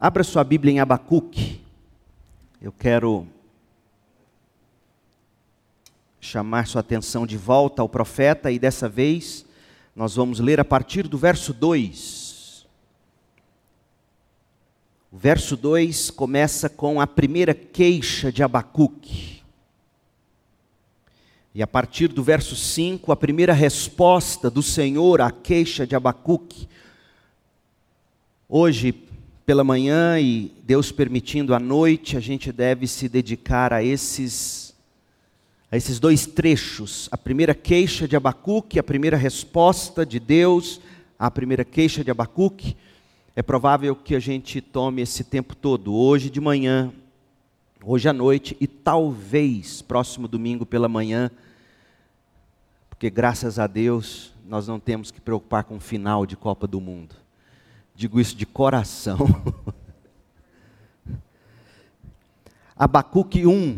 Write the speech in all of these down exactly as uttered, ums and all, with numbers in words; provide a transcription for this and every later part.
Abra sua Bíblia em Abacuque. Eu quero chamar sua atenção de volta ao profeta e dessa vez nós vamos ler a partir do verso dois. O verso dois começa com a primeira queixa de Abacuque. E a partir do verso cinco, a primeira resposta do Senhor à queixa de Abacuque. Hoje, pela manhã e Deus permitindo à noite, a gente deve se dedicar a esses, a esses dois trechos. A primeira queixa de Abacuque, a primeira resposta de Deus à primeira queixa de Abacuque. É provável que a gente tome esse tempo todo, hoje de manhã, hoje à noite e talvez próximo domingo pela manhã, porque graças a Deus nós não temos que preocupar com o final de Copa do Mundo. Digo isso de coração. Abacuque um,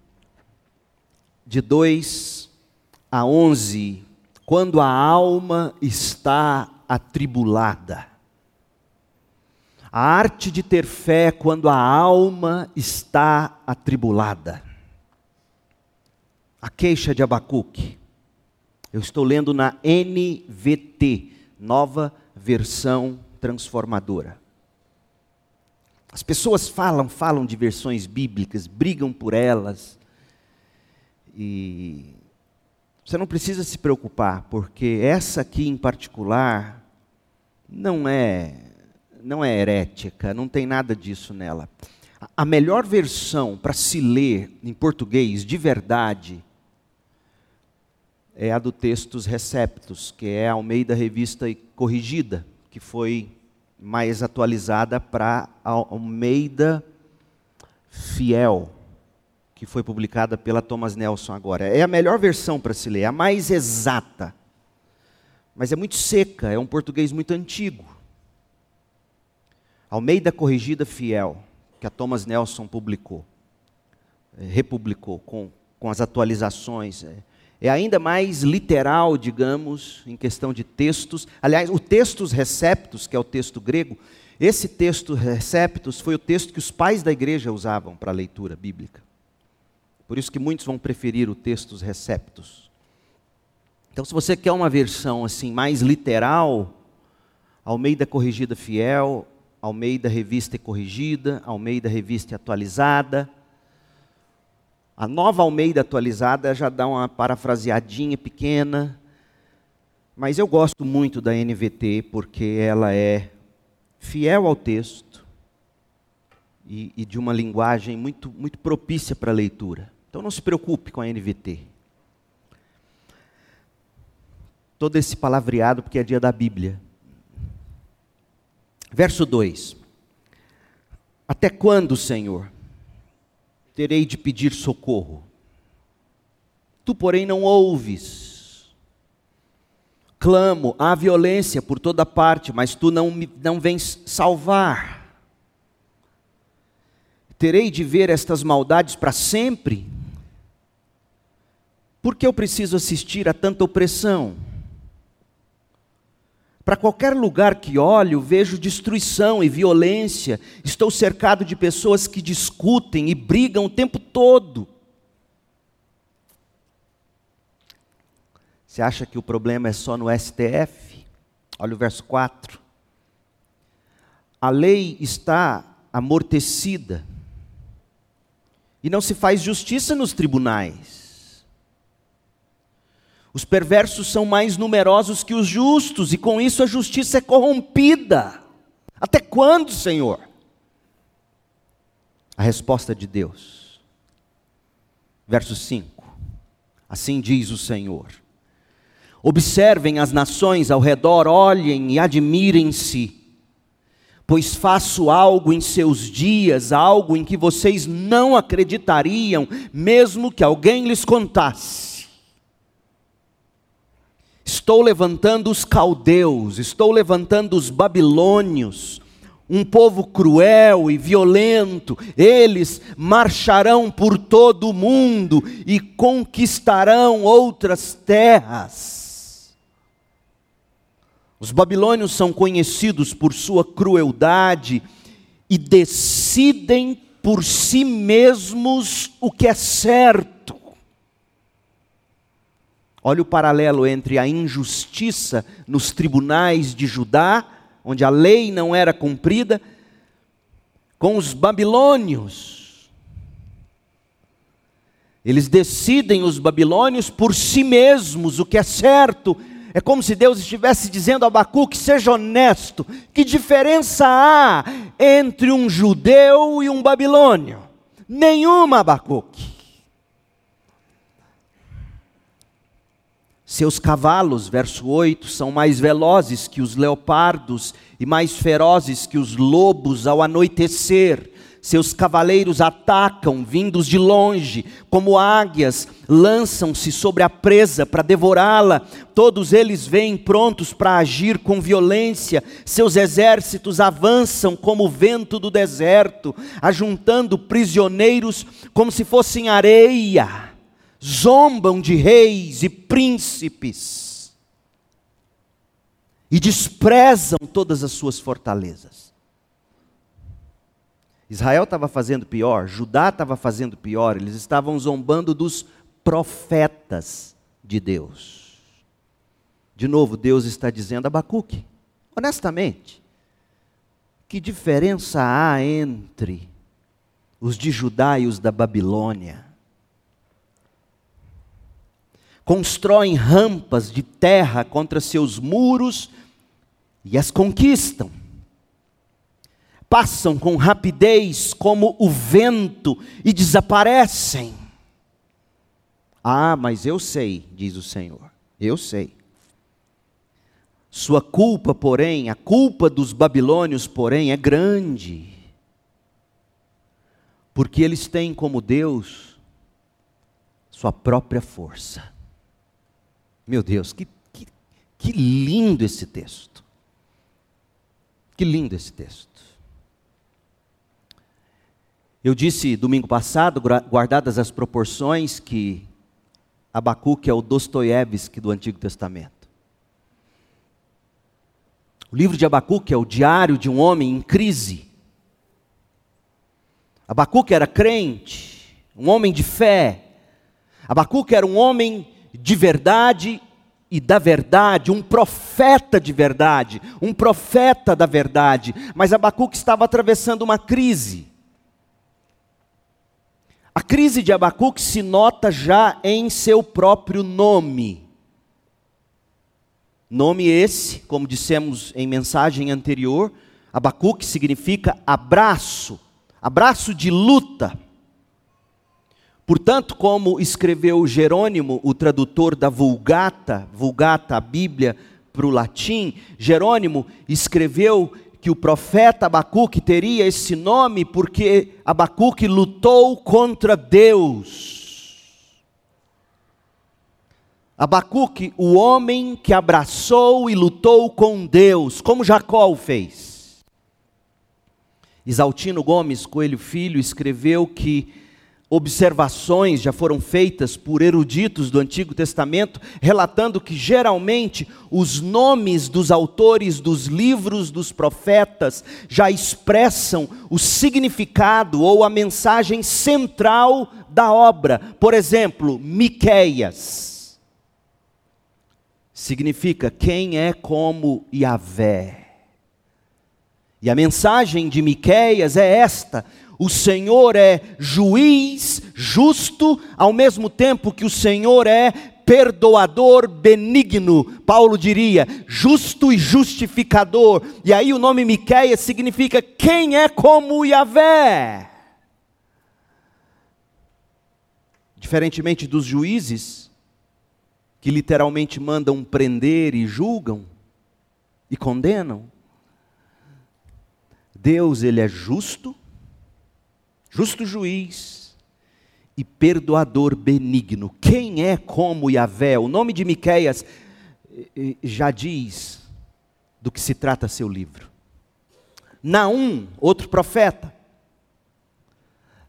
de dois a onze, quando a alma está atribulada. A arte de ter fé quando a alma está atribulada. A queixa de Abacuque. Eu estou lendo na N V T, Nova Versão Transformadora. As pessoas falam, falam de versões bíblicas, brigam por elas. E você não precisa se preocupar, porque essa aqui em particular não é, não é herética, não tem nada disso nela. A melhor versão para se ler em português de verdade é a do Textos Receptos, que é a Almeida Revista e Corrigida, que foi mais atualizada para a Almeida Fiel, que foi publicada pela Thomas Nelson agora. É a melhor versão para se ler, é a mais exata. Mas é muito seca, é um português muito antigo. Almeida Corrigida Fiel, que a Thomas Nelson publicou, republicou com, com as atualizações. É, é ainda mais literal, digamos, em questão de textos. Aliás, o Textos Receptos, que é o texto grego, esse texto Receptos foi o texto que os pais da igreja usavam para a leitura bíblica. Por isso que muitos vão preferir o Textos Receptos. Então, se você quer uma versão assim mais literal, Almeida Corrigida Fiel, Almeida Revista e Corrigida, Almeida Revista e Atualizada. A nova Almeida Atualizada já dá uma parafraseadinha pequena, mas eu gosto muito da N V T porque ela é fiel ao texto e, e de uma linguagem muito, muito propícia para a leitura. Então não se preocupe com a N V T. Todo esse palavreado porque é dia da Bíblia. Verso dois. Até quando, Senhor, terei de pedir socorro? Tu, porém, não ouves. Clamo, há violência por toda parte, mas tu não, me, não vens salvar. Terei de ver estas maldades para sempre? Por que eu preciso assistir a tanta opressão? Para qualquer lugar que olho, vejo destruição e violência. Estou cercado de pessoas que discutem e brigam o tempo todo. Você acha que o problema é só no S T F? Olha o verso quatro. A lei está amortecida e não se faz justiça nos tribunais. Os perversos são mais numerosos que os justos, e com isso a justiça é corrompida. Até quando, Senhor? A resposta de Deus. Verso cinco. Assim diz o Senhor. Observem as nações ao redor, olhem e admirem-se, pois faço algo em seus dias, algo em que vocês não acreditariam, mesmo que alguém lhes contasse. Estou levantando os caldeus, estou levantando os babilônios, um povo cruel e violento. Eles marcharão por todo o mundo e conquistarão outras terras. Os babilônios são conhecidos por sua crueldade e decidem por si mesmos o que é certo. Olha o paralelo entre a injustiça nos tribunais de Judá, onde a lei não era cumprida, com os babilônios. Eles decidem, os babilônios, por si mesmos o que é certo. É como se Deus estivesse dizendo a Abacuque: seja honesto, que diferença há entre um judeu e um babilônio? Nenhuma, Abacuque. Seus cavalos, verso oito, são mais velozes que os leopardos e mais ferozes que os lobos ao anoitecer. Seus cavaleiros atacam, vindos de longe, como águias, lançam-se sobre a presa para devorá-la. Todos eles vêm prontos para agir com violência. Seus exércitos avançam como o vento do deserto, ajuntando prisioneiros como se fossem areia. Zombam de reis e príncipes e desprezam todas as suas fortalezas. Israel estava fazendo pior, Judá estava fazendo pior, eles estavam zombando dos profetas de Deus. De novo, Deus está dizendo a Abacuque, honestamente, que diferença há entre os de Judá e os da Babilônia? Constroem rampas de terra contra seus muros e as conquistam. Passam com rapidez como o vento e desaparecem. Ah, mas eu sei, diz o Senhor, eu sei. Sua culpa, porém, a culpa dos babilônios, porém, é grande. Porque eles têm como Deus sua própria força. Meu Deus, que, que, que lindo esse texto. Que lindo esse texto. Eu disse domingo passado, guardadas as proporções, que Abacuque é o Dostoiévski do Antigo Testamento. O livro de Abacuque é o diário de um homem em crise. Abacuque era crente, um homem de fé. Abacuque era um homem de verdade e da verdade, um profeta de verdade, um profeta da verdade. Mas Abacuque estava atravessando uma crise. A crise de Abacuque se nota já em seu próprio nome. Nome esse, como dissemos em mensagem anterior, Abacuque significa abraço, abraço de luta. Portanto, como escreveu Jerônimo, o tradutor da Vulgata, Vulgata, a Bíblia para o latim, Jerônimo escreveu que o profeta Abacuque teria esse nome porque Abacuque lutou contra Deus. Abacuque, o homem que abraçou e lutou com Deus, como Jacó o fez. Isaltino Gomes Coelho Filho escreveu que observações já foram feitas por eruditos do Antigo Testamento, relatando que geralmente os nomes dos autores dos livros dos profetas já expressam o significado ou a mensagem central da obra. Por exemplo, Miqueias significa quem é como Yahvé. E a mensagem de Miqueias é esta: o Senhor é juiz justo, ao mesmo tempo que o Senhor é perdoador benigno. Paulo diria, justo e justificador. E aí o nome Miqueias significa quem é como Yahvé. Diferentemente dos juízes, que literalmente mandam prender e julgam e condenam, Deus, ele é justo, justo juiz e perdoador benigno. Quem é como Yahvé? O nome de Miqueias já diz do que se trata seu livro. Naum, outro profeta.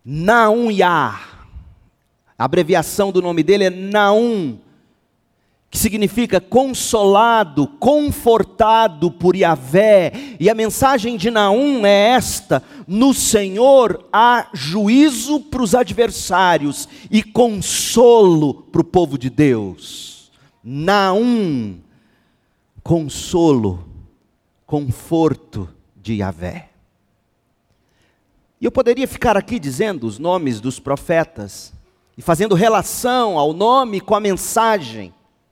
Naum Yah. A abreviação do nome dele é Naum, que significa consolado, confortado por Yahvé. E a mensagem de Naum é esta: no Senhor há juízo para os adversários e consolo para o povo de Deus. Naum, consolo, conforto de Yahvé. E eu poderia ficar aqui dizendo os nomes dos profetas e fazendo relação ao nome com a mensagem.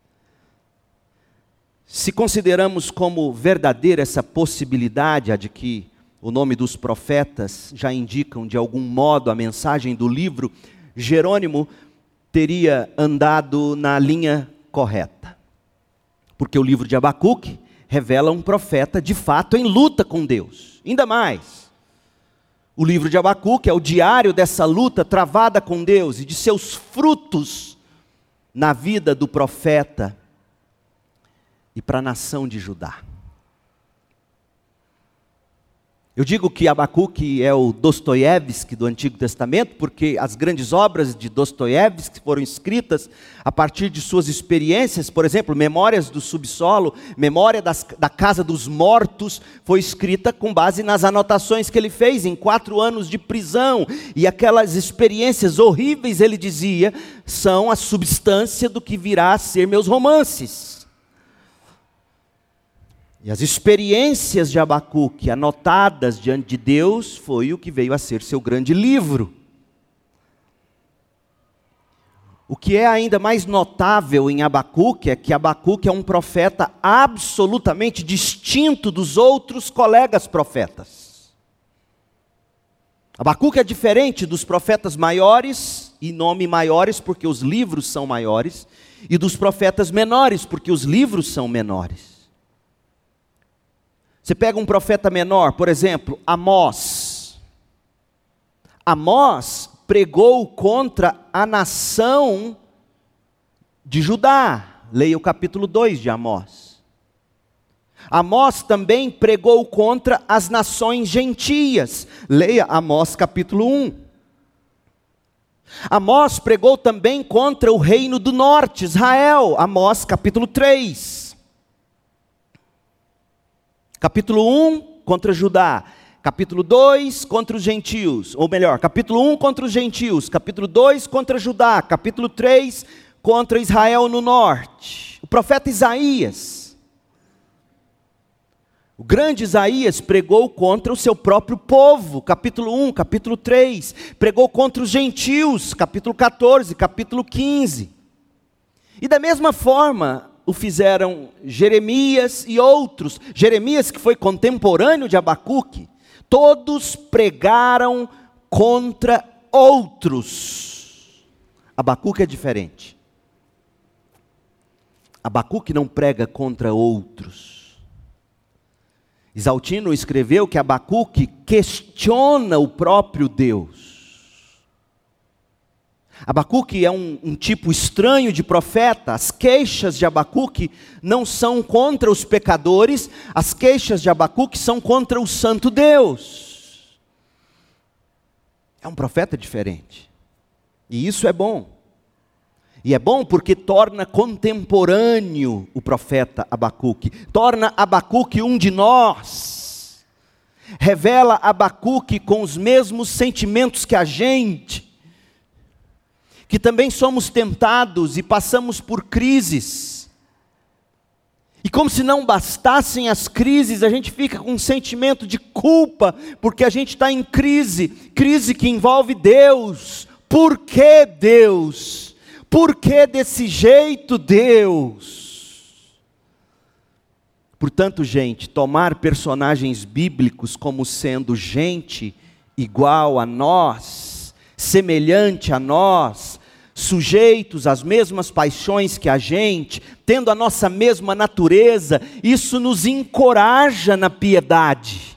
Se consideramos como verdadeira essa possibilidade, a de que o nome dos profetas já indicam de algum modo a mensagem do livro, Jerônimo teria andado na linha correta. Porque o livro de Abacuque revela um profeta de fato em luta com Deus. Ainda mais, o livro de Abacuque é o diário dessa luta travada com Deus e de seus frutos na vida do profeta e para a nação de Judá. Eu digo que Abacuque é o Dostoiévski do Antigo Testamento, porque as grandes obras de Dostoiévski foram escritas a partir de suas experiências. Por exemplo, Memórias do Subsolo, Memória das, da Casa dos Mortos, foi escrita com base nas anotações que ele fez em quatro anos de prisão. E aquelas experiências horríveis, ele dizia, são a substância do que virá a ser meus romances. E as experiências de Abacuque, anotadas diante de Deus, foi o que veio a ser seu grande livro. O que é ainda mais notável em Abacuque é que Abacuque é um profeta absolutamente distinto dos outros colegas profetas. Abacuque é diferente dos profetas maiores, e nome maiores porque os livros são maiores, e dos profetas menores porque os livros são menores. Você pega um profeta menor, por exemplo, Amós. Amós pregou contra a nação de Judá. Leia o capítulo dois de Amós. Amós também pregou contra as nações gentias. Leia Amós capítulo um. Amós pregou também contra o reino do norte, Israel. Amós capítulo três. Capítulo um, contra Judá. Capítulo dois, contra os gentios. Ou melhor, capítulo um, contra os gentios. Capítulo dois, contra Judá. Capítulo três, contra Israel no norte. O profeta Isaías. O grande Isaías pregou contra o seu próprio povo. Capítulo um, capítulo três. Pregou contra os gentios. Capítulo quatorze, capítulo quinze. E da mesma forma o fizeram Jeremias e outros. Jeremias, que foi contemporâneo de Abacuque, todos pregaram contra outros. Abacuque é diferente. Abacuque não prega contra outros. Exaltino escreveu que Abacuque questiona o próprio Deus. Abacuque é um, um tipo estranho de profeta. As queixas de Abacuque não são contra os pecadores, as queixas de Abacuque são contra o santo Deus. É um profeta diferente. E isso é bom. E é bom porque torna contemporâneo o profeta Abacuque. Torna Abacuque um de nós. Revela Abacuque com os mesmos sentimentos que a gente, que também somos tentados e passamos por crises. E como se não bastassem as crises, a gente fica com um sentimento de culpa, porque a gente está em crise, crise que envolve Deus. Por que Deus? Por que desse jeito Deus? Portanto, gente, tomar personagens bíblicos como sendo gente igual a nós, semelhante a nós, sujeitos às mesmas paixões que a gente, tendo a nossa mesma natureza, isso nos encoraja na piedade.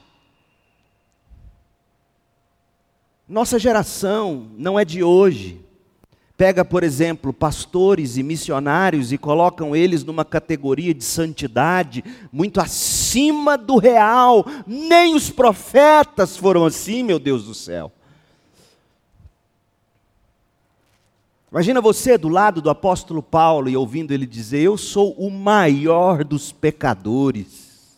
Nossa geração não é de hoje. Pega, por exemplo, pastores e missionários e colocam eles numa categoria de santidade muito acima do real. Nem os profetas foram assim, meu Deus do céu. Imagina você do lado do apóstolo Paulo e ouvindo ele dizer: eu sou o maior dos pecadores.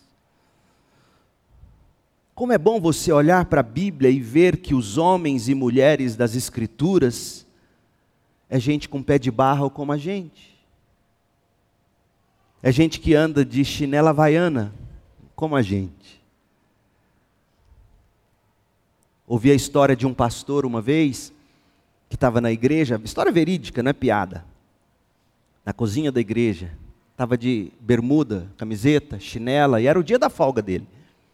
Como é bom você olhar para a Bíblia e ver que os homens e mulheres das Escrituras é gente com pé de barro como a gente. É gente que anda de chinela havaiana como a gente. Ouvi a história de um pastor uma vez, que estava na igreja, história verídica, não é piada. Na cozinha da igreja, estava de bermuda, camiseta, chinela, e era o dia da folga dele.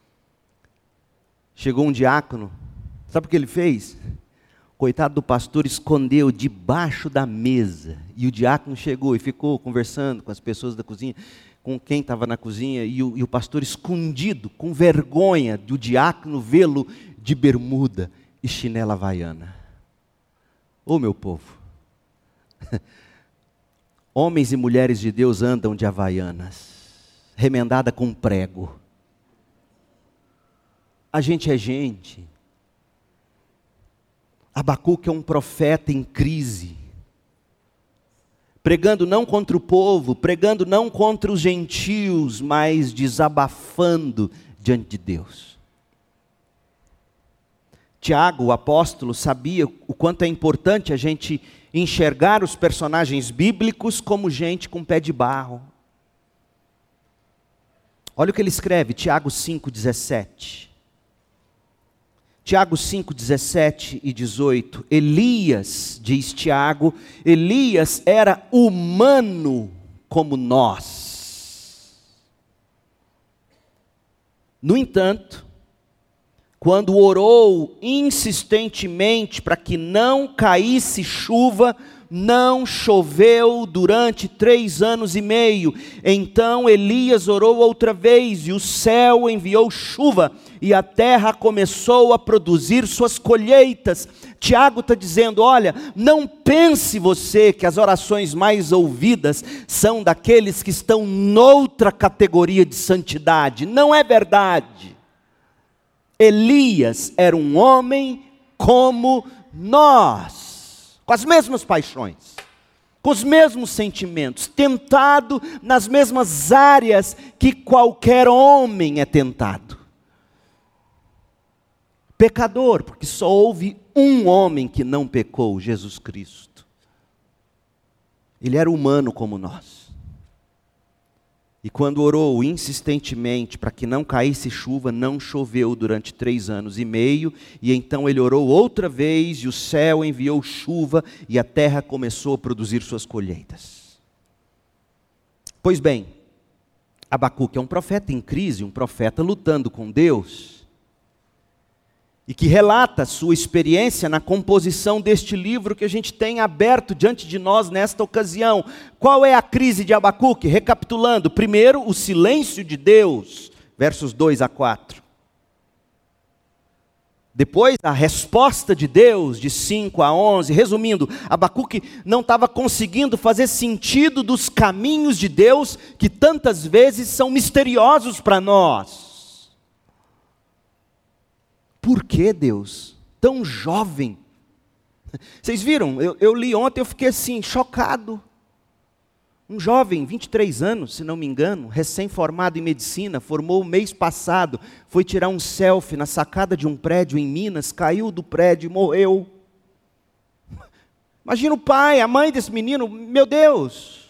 Chegou um diácono, sabe o que ele fez? Coitado do pastor, escondeu debaixo da mesa. E o diácono chegou e ficou conversando com as pessoas da cozinha, com quem estava na cozinha, e o, e o pastor escondido, com vergonha do diácono vê-lo de bermuda e chinela havaiana. Ô meu povo, homens e mulheres de Deus andam de havaianas, remendada com prego. A gente é gente. Abacuque é um profeta em crise, pregando não contra o povo, pregando não contra os gentios, mas desabafando diante de Deus. Tiago, o apóstolo, sabia o quanto é importante a gente enxergar os personagens bíblicos como gente com pé de barro. Olha o que ele escreve, Tiago cinco, dezessete. Tiago cinco, dezessete e dezoito. Elias, diz Tiago, Elias era humano como nós. No entanto, quando orou insistentemente para que não caísse chuva, não choveu durante três anos e meio. Então Elias orou outra vez, e o céu enviou chuva, e a terra começou a produzir suas colheitas. Tiago está dizendo: olha, não pense você que as orações mais ouvidas são daqueles que estão noutra categoria de santidade. Não é verdade. Elias era um homem como nós, com as mesmas paixões, com os mesmos sentimentos, tentado nas mesmas áreas que qualquer homem é tentado. Pecador, porque só houve um homem que não pecou, Jesus Cristo. Ele era humano como nós. E quando orou insistentemente para que não caísse chuva, não choveu durante três anos e meio. E então ele orou outra vez, e o céu enviou chuva, e a terra começou a produzir suas colheitas. Pois bem, Abacuque é um profeta em crise, um profeta lutando com Deus, e que relata sua experiência na composição deste livro que a gente tem aberto diante de nós nesta ocasião. Qual é a crise de Abacuque? Recapitulando, primeiro, o silêncio de Deus, versos dois a quatro. Depois, a resposta de Deus, de cinco a onze. Resumindo, Abacuque não estava conseguindo fazer sentido dos caminhos de Deus, que tantas vezes são misteriosos para nós. Por que Deus, tão jovem? Vocês viram, eu, eu li ontem, eu fiquei assim, chocado. Um jovem, vinte e três anos, se não me engano, recém-formado em medicina, formou mês passado, foi tirar um selfie na sacada de um prédio em Minas, caiu do prédio e morreu. Imagina o pai, a mãe desse menino, meu Deus.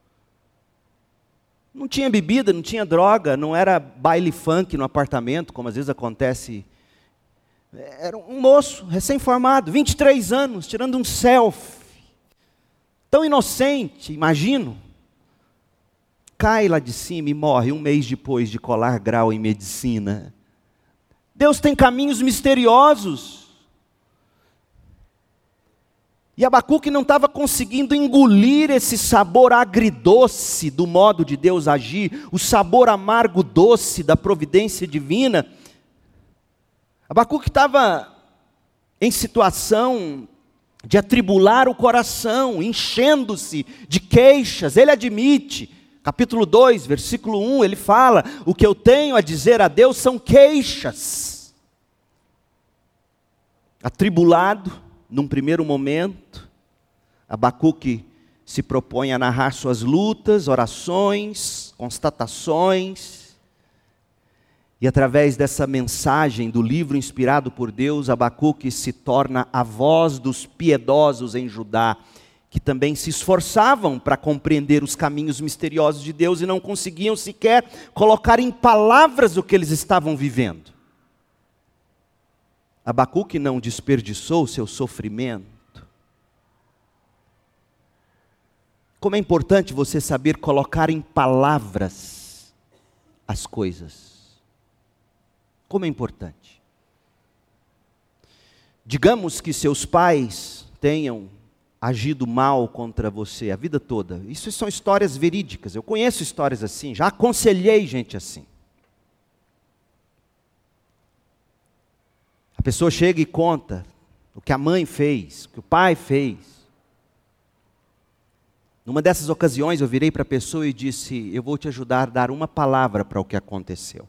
Não tinha bebida, não tinha droga, não era baile funk no apartamento, como às vezes acontece. Era um moço, recém-formado, vinte e três anos, tirando um selfie. Tão inocente, imagino. Cai lá de cima e morre um mês depois de colar grau em medicina. Deus tem caminhos misteriosos. E Abacuque não estava conseguindo engolir esse sabor agridoce do modo de Deus agir, o sabor amargo doce da providência divina. Abacuque estava em situação de atribular o coração, enchendo-se de queixas. Ele admite, capítulo dois, versículo um, ele fala: o que eu tenho a dizer a Deus são queixas. Atribulado, num primeiro momento, Abacuque se propõe a narrar suas lutas, orações, constatações. E através dessa mensagem do livro inspirado por Deus, Abacuque se torna a voz dos piedosos em Judá, que também se esforçavam para compreender os caminhos misteriosos de Deus e não conseguiam sequer colocar em palavras o que eles estavam vivendo. Abacuque não desperdiçou seu sofrimento. Como é importante você saber colocar em palavras as coisas. Como é importante. Digamos que seus pais tenham agido mal contra você a vida toda. Isso são histórias verídicas. Eu conheço histórias assim, já aconselhei gente assim. A pessoa chega e conta o que a mãe fez, o que o pai fez. Numa dessas ocasiões eu virei para a pessoa e disse: eu vou te ajudar a dar uma palavra para o que aconteceu.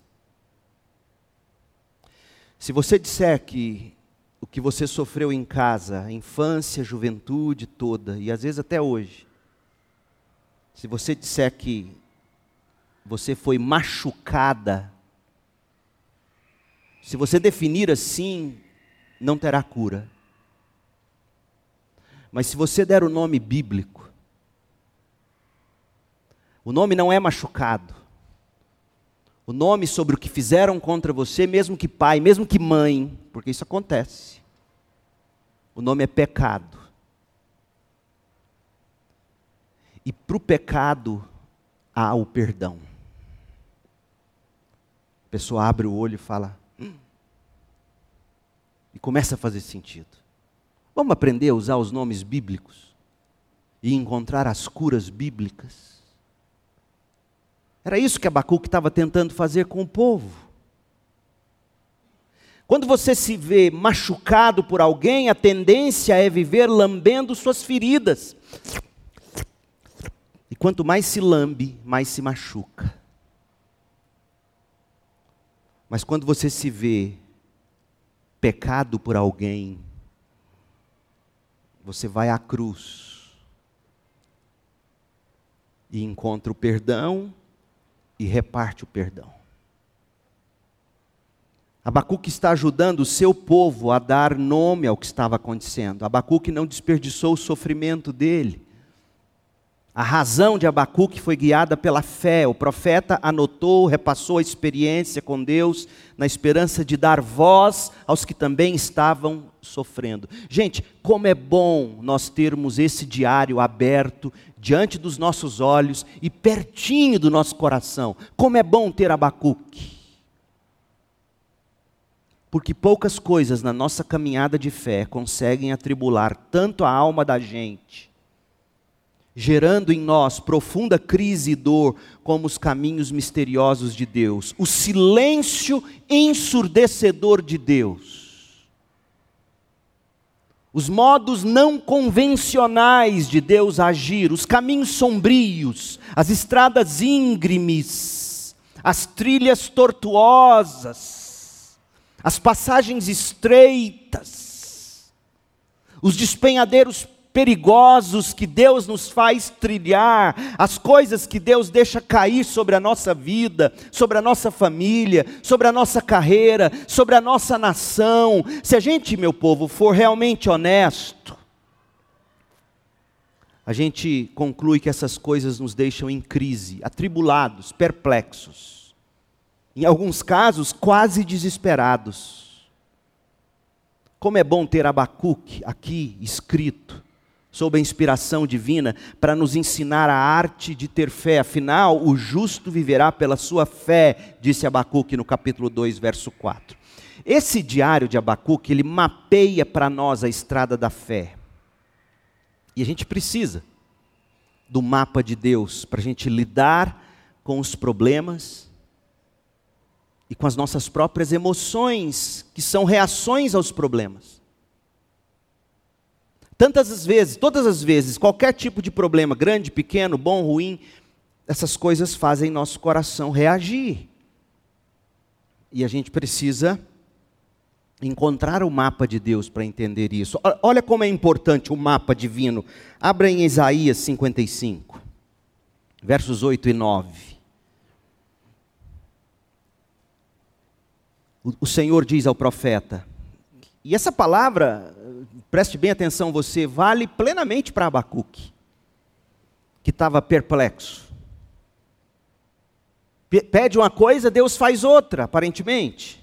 Se você disser que o que você sofreu em casa, a infância, a juventude toda, e às vezes até hoje, se você disser que você foi machucada, se você definir assim, não terá cura. Mas se você der o nome bíblico, o nome não é machucado. O nome sobre o que fizeram contra você, mesmo que pai, mesmo que mãe, porque isso acontece. O nome é pecado. E para o pecado há o perdão. A pessoa abre o olho e fala, hum, e começa a fazer sentido. Vamos aprender a usar os nomes bíblicos e encontrar as curas bíblicas. Era isso que Abacuque estava tentando fazer com o povo. Quando você se vê machucado por alguém, a tendência é viver lambendo suas feridas. E quanto mais se lambe, mais se machuca. Mas quando você se vê pecado por alguém, você vai à cruz e encontra o perdão e reparte o perdão. Abacuque está ajudando o seu povo a dar nome ao que estava acontecendo. Abacuque não desperdiçou o sofrimento dele. A razão de Abacuque foi guiada pela fé. O profeta anotou, repassou a experiência com Deus, na esperança de dar voz aos que também estavam sofrendo. Gente, como é bom nós termos esse diário aberto diante dos nossos olhos e pertinho do nosso coração. Como é bom ter Abacuque. Porque poucas coisas na nossa caminhada de fé conseguem atribular tanto a alma da gente, gerando em nós profunda crise e dor, como os caminhos misteriosos de Deus, o silêncio ensurdecedor de Deus, os modos não convencionais de Deus agir, os caminhos sombrios, as estradas íngremes, as trilhas tortuosas, as passagens estreitas, os despenhadeiros perigosos que Deus nos faz trilhar, as coisas que Deus deixa cair sobre a nossa vida, sobre a nossa família, sobre a nossa carreira, sobre a nossa nação. Se a gente, meu povo, for realmente honesto, a gente conclui que essas coisas nos deixam em crise, atribulados, perplexos. Em alguns casos, quase desesperados. Como é bom ter Abacuque aqui escrito, sob a inspiração divina, para nos ensinar a arte de ter fé. Afinal, o justo viverá pela sua fé, disse Abacuque no capítulo dois, verso quatro. Esse diário de Abacuque, ele mapeia para nós a estrada da fé. E a gente precisa do mapa de Deus para a gente lidar com os problemas e com as nossas próprias emoções, que são reações aos problemas. Tantas as vezes, todas as vezes, qualquer tipo de problema, grande, pequeno, bom, ruim, essas coisas fazem nosso coração reagir. E a gente precisa encontrar o mapa de Deus para entender isso. Olha como é importante o mapa divino. Abra em Isaías cinquenta e cinco, versos oito e nove. O Senhor diz ao profeta, e essa palavra, preste bem atenção você, vale plenamente para Abacuque, que estava perplexo. Pede uma coisa, Deus faz outra, aparentemente.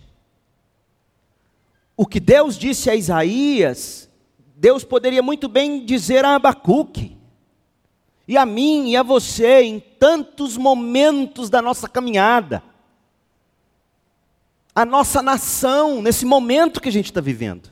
O que Deus disse a Isaías, Deus poderia muito bem dizer a Abacuque, e a mim e a você, em tantos momentos da nossa caminhada. A nossa nação, nesse momento que a gente está vivendo.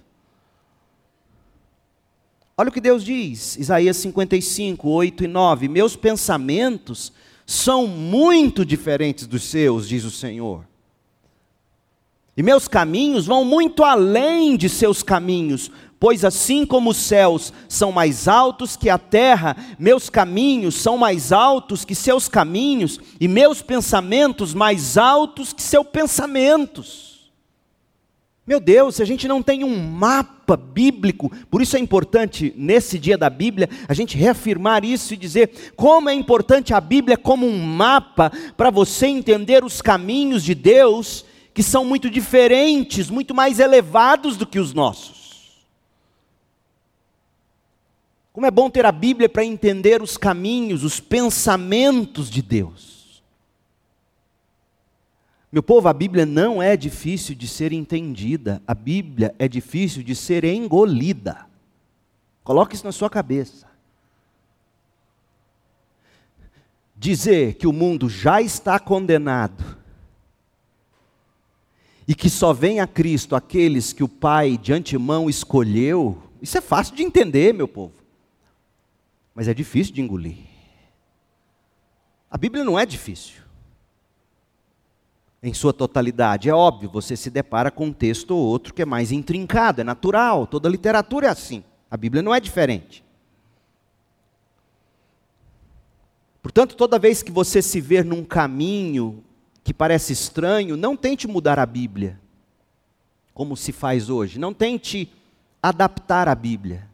Olha o que Deus diz, Isaías cinquenta e cinco, oito e nove. Meus pensamentos são muito diferentes dos seus, diz o Senhor. E meus caminhos vão muito além de seus caminhos, pois assim como os céus são mais altos que a terra, meus caminhos são mais altos que seus caminhos, e meus pensamentos mais altos que seus pensamentos. Meu Deus, se a gente não tem um mapa bíblico, por isso é importante, nesse dia da Bíblia, a gente reafirmar isso e dizer como é importante a Bíblia como um mapa para você entender os caminhos de Deus, que são muito diferentes, muito mais elevados do que os nossos. Como é bom ter a Bíblia para entender os caminhos, os pensamentos de Deus. Meu povo, a Bíblia não é difícil de ser entendida, a Bíblia é difícil de ser engolida. Coloque isso na sua cabeça. Dizer que o mundo já está condenado, e que só vem a Cristo aqueles que o Pai de antemão escolheu, isso é fácil de entender, meu povo. Mas é difícil de engolir. A Bíblia não é difícil. Em sua totalidade, é óbvio, você se depara com um texto ou outro que é mais intrincado, é natural, toda literatura é assim. A Bíblia não é diferente. Portanto, toda vez que você se ver num caminho que parece estranho, não tente mudar a Bíblia, como se faz hoje. Não tente adaptar a Bíblia.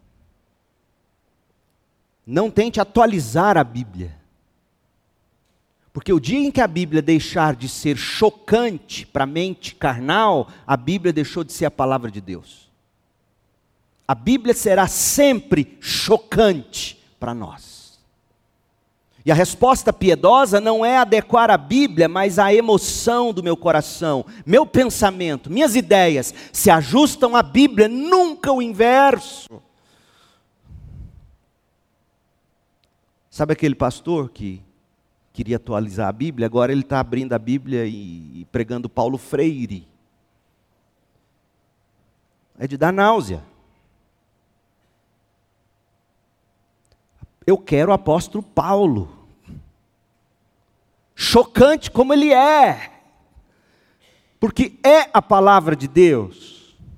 Não tente atualizar a Bíblia. Porque o dia em que a Bíblia deixar de ser chocante para a mente carnal, a Bíblia deixou de ser a palavra de Deus. A Bíblia será sempre chocante para nós. E a resposta piedosa não é adequar a Bíblia, mas a emoção do meu coração, meu pensamento, minhas ideias se ajustam à Bíblia, nunca o inverso. Sabe aquele pastor que queria atualizar a Bíblia? Agora ele está abrindo a Bíblia e, e pregando Paulo Freire. É de dar náusea. Eu quero o apóstolo Paulo. Chocante como ele é. Porque é a palavra de Deus.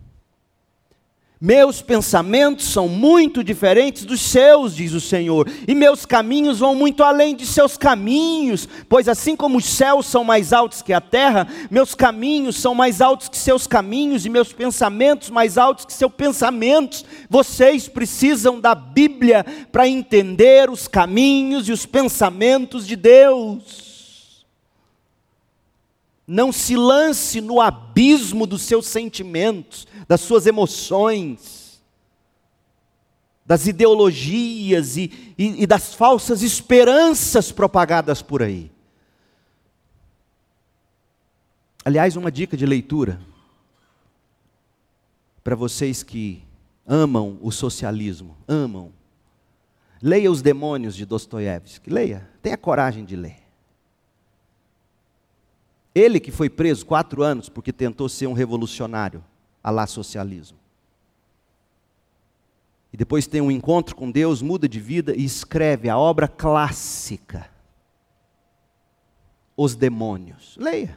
Meus pensamentos são muito diferentes dos seus, diz o Senhor. E meus caminhos vão muito além de seus caminhos. Pois assim como os céus são mais altos que a terra, meus caminhos são mais altos que seus caminhos, e meus pensamentos mais altos que seus pensamentos. Vocês precisam da Bíblia para entender os caminhos e os pensamentos de Deus. Não se lance no abismo dos seus sentimentos, das suas emoções, das ideologias e, e, e das falsas esperanças propagadas por aí. Aliás, uma dica de leitura para vocês que amam o socialismo, amam. Leia Os Demônios de Dostoiévski, leia, tenha coragem de ler. Ele que foi preso quatro anos porque tentou ser um revolucionário, à lá socialismo. E depois tem um encontro com Deus, muda de vida e escreve a obra clássica, Os Demônios. Leia.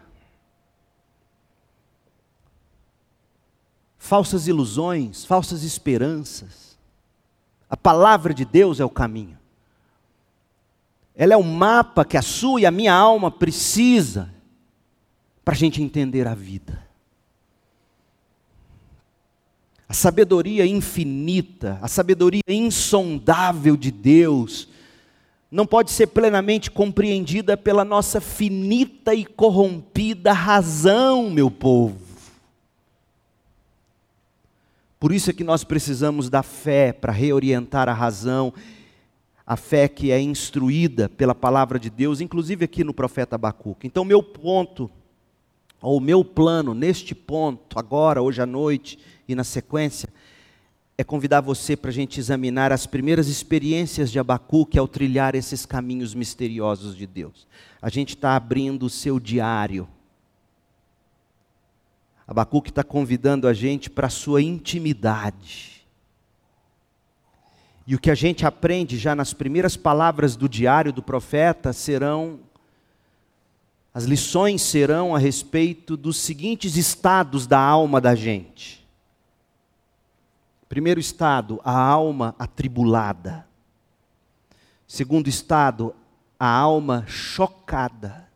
Falsas ilusões, falsas esperanças. A palavra de Deus é o caminho. Ela é o mapa que a sua e a minha alma precisa para a gente entender a vida. sabedoria infinita, a sabedoria insondável de Deus, não pode ser plenamente compreendida pela nossa finita e corrompida razão, meu povo. Por isso é que nós precisamos da fé para reorientar a razão, a fé que é instruída pela palavra de Deus, inclusive aqui no profeta Abacuque. Então, meu ponto, ou meu plano neste ponto, agora, hoje à noite e na sequência, é convidar você para a gente examinar as primeiras experiências de Abacuque ao trilhar esses caminhos misteriosos de Deus. A gente está abrindo o seu diário. Abacuque está convidando a gente para a sua intimidade. E o que a gente aprende já nas primeiras palavras do diário do profeta serão, as lições serão a respeito dos seguintes estados da alma da gente. Primeiro estado, a alma atribulada. Segundo estado, a alma chocada.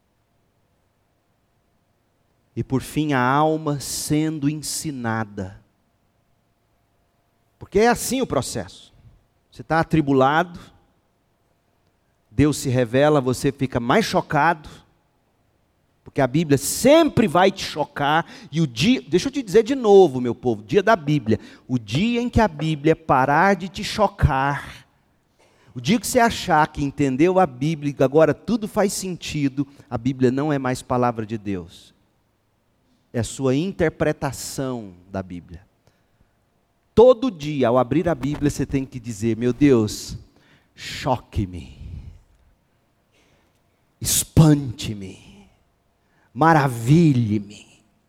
E por fim, a alma sendo ensinada. Porque é assim o processo. Você está atribulado, Deus se revela, você fica mais chocado, porque a Bíblia sempre vai te chocar, e o dia, deixa eu te dizer de novo, meu povo, dia da Bíblia, o dia em que a Bíblia parar de te chocar, o dia que você achar que entendeu a Bíblia, e agora tudo faz sentido, a Bíblia não é mais palavra de Deus, é a sua interpretação da Bíblia. Todo dia, ao abrir a Bíblia, você tem que dizer, meu Deus, choque-me, espante-me, maravilhe-me.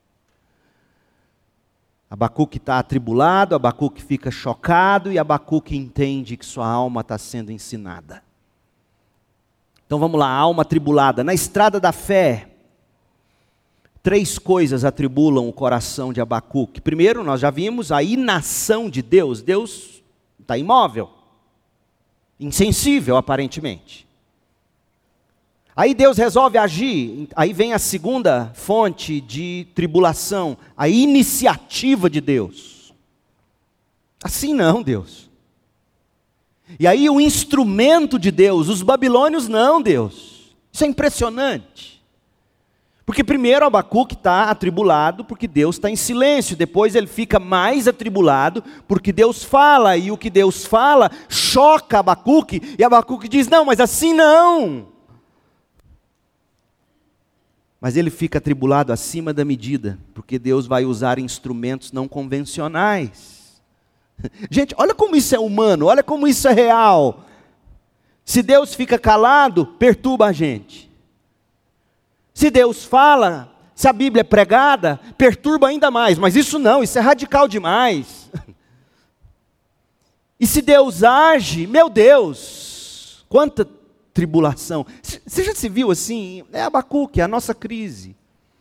Abacuque está atribulado, Abacuque fica chocado e Abacuque entende que sua alma está sendo ensinada. Então vamos lá, a alma atribulada. Na estrada da fé, três coisas atribulam o coração de Abacuque. Primeiro, nós já vimos a inação de Deus. Deus está imóvel, insensível aparentemente. Aí Deus resolve agir, aí vem a segunda fonte de tribulação, a iniciativa de Deus. Assim não, Deus. E aí o instrumento de Deus, os babilônios não, Deus. Isso é impressionante. Porque primeiro Abacuque está atribulado porque Deus está em silêncio, depois ele fica mais atribulado porque Deus fala, e o que Deus fala choca Abacuque, e Abacuque diz, não, mas assim não. Mas ele fica atribulado acima da medida, porque Deus vai usar instrumentos não convencionais. Gente, olha como isso é humano, olha como isso é real. Se Deus fica calado, perturba a gente. Se Deus fala, se a Bíblia é pregada, perturba ainda mais. Mas isso não, isso é radical demais. E se Deus age, meu Deus, quanta tribulação. Você já se viu assim? É Abacuque, é a nossa crise.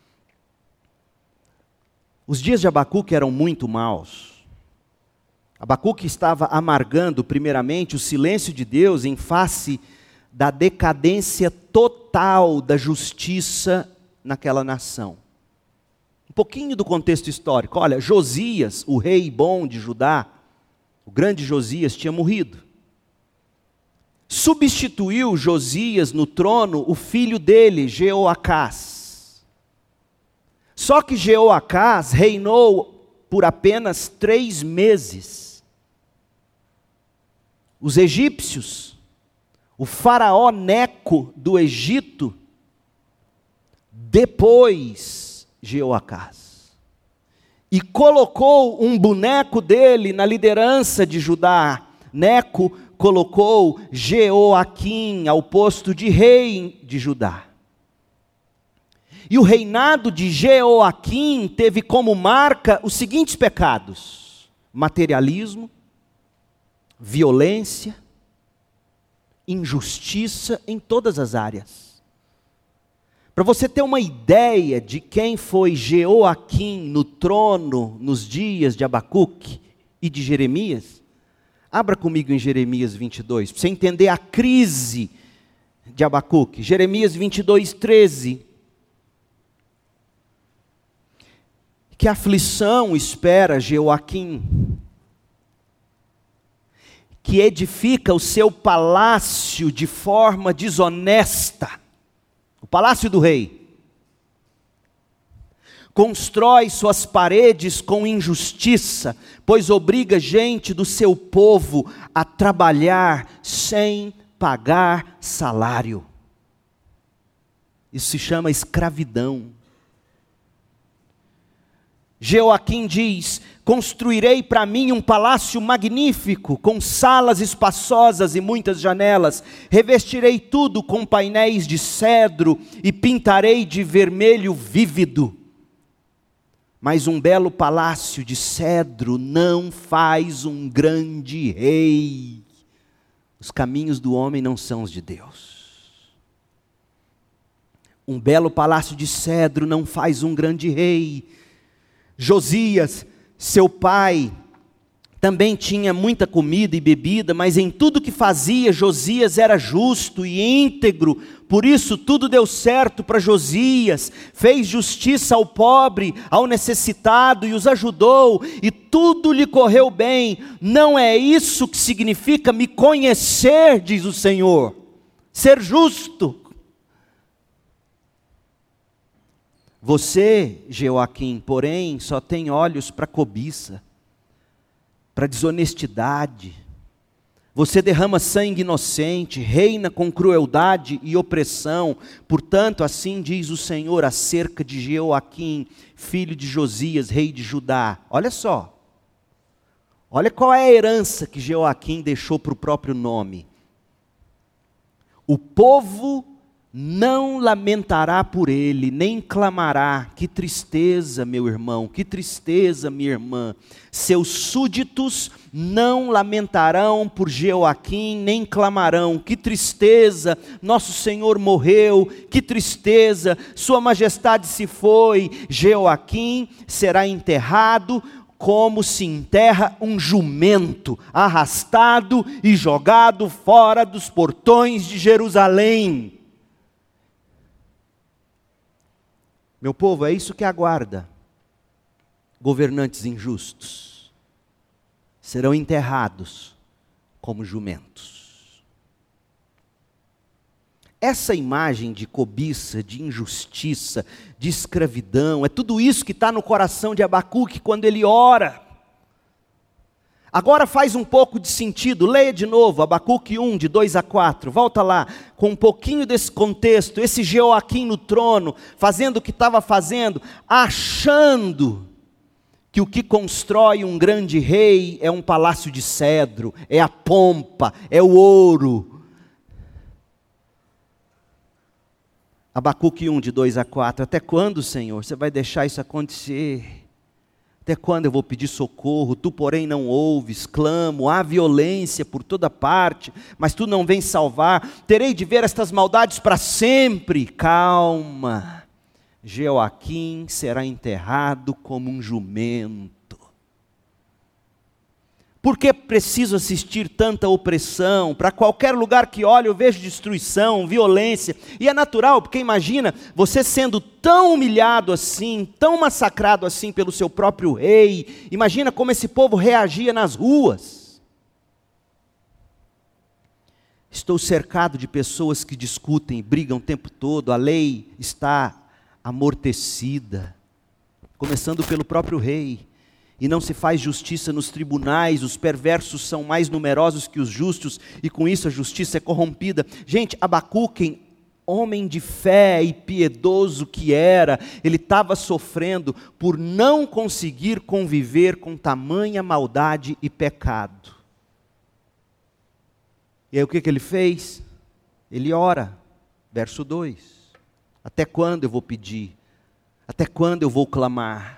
Os dias de Abacuque eram muito maus. Abacuque estava amargando, primeiramente, o silêncio de Deus em face da decadência total da justiça naquela nação. Um pouquinho do contexto histórico. Olha, Josias, o rei bom de Judá, o grande Josias, tinha morrido. Substituiu Josias no trono o filho dele, Jeoacás. Só que Jeoacás reinou por apenas três meses. Os egípcios, o faraó Neco do Egito, depois Jeoacás. E colocou um boneco dele na liderança de Judá. Neco colocou Jeoaquim ao posto de rei de Judá. E o reinado de Jeoaquim teve como marca os seguintes pecados: materialismo, violência, injustiça em todas as áreas. Para você ter uma ideia de quem foi Jeoaquim no trono nos dias de Abacuque e de Jeremias, abra comigo em Jeremias vinte e dois, para você entender a crise de Abacuque. Jeremias vinte e dois, treze. que aflição espera Jeoaquim, que edifica o seu palácio de forma desonesta, o palácio do rei. Constrói suas paredes com injustiça, pois obriga gente do seu povo a trabalhar sem pagar salário. Isso se chama escravidão. Jeoaquim diz: construirei para mim um palácio magnífico, com salas espaçosas e muitas janelas. Revestirei tudo com painéis de cedro e pintarei de vermelho vívido. Mas um belo palácio de cedro não faz um grande rei. Os caminhos do homem não são os de Deus. Um belo palácio de cedro não faz um grande rei. Josias, seu pai, também tinha muita comida e bebida, mas em tudo que fazia, Josias era justo e íntegro. Por isso tudo deu certo para Josias. Fez justiça ao pobre, ao necessitado e os ajudou, e tudo lhe correu bem. Não é isso que significa me conhecer, diz o Senhor, ser justo. Você, Jeoaquim, porém, só tem olhos para cobiça, para desonestidade. Você derrama sangue inocente, reina com crueldade e opressão. Portanto, assim diz o Senhor acerca de Jeoaquim, filho de Josias, rei de Judá. Olha só, olha qual é a herança que Jeoaquim deixou para o próprio nome. O povo não lamentará por ele, nem clamará. Que tristeza, meu irmão, que tristeza, minha irmã. Seus súditos não lamentarão por Jeoaquim, nem clamarão. Que tristeza, nosso Senhor morreu, que tristeza, sua majestade se foi. Jeoaquim será enterrado como se enterra um jumento, arrastado e jogado fora dos portões de Jerusalém. Meu povo, é isso que aguarda. Governantes injustos serão enterrados como jumentos. Essa imagem de cobiça, de injustiça, de escravidão, é tudo isso que está no coração de Abacuque quando ele ora. Agora faz um pouco de sentido, leia de novo, Abacuque um, de dois a quatro, volta lá, com um pouquinho desse contexto, esse Jeoaquim no trono, fazendo o que estava fazendo, achando que o que constrói um grande rei é um palácio de cedro, é a pompa, é o ouro. Abacuque um, de dois a quatro, até quando, Senhor, você vai deixar isso acontecer? Até quando eu vou pedir socorro? Tu, porém, não ouves, clamo, há violência por toda parte, mas tu não vens salvar. Terei de ver estas maldades para sempre. Calma, Jeoaquim será enterrado como um jumento. Por que preciso assistir tanta opressão? Para qualquer lugar que olho eu vejo destruição, violência. E é natural, porque imagina você sendo tão humilhado assim, tão massacrado assim pelo seu próprio rei. Imagina como esse povo reagia nas ruas. Estou cercado de pessoas que discutem e brigam o tempo todo. A lei está amortecida, começando pelo próprio rei. E não se faz justiça nos tribunais, os perversos são mais numerosos que os justos, e com isso a justiça é corrompida. Gente, Abacuque, homem de fé e piedoso que era, ele estava sofrendo por não conseguir conviver com tamanha maldade e pecado. E aí o que, que ele fez? Ele ora, verso dois. Até quando eu vou pedir? Até quando eu vou clamar?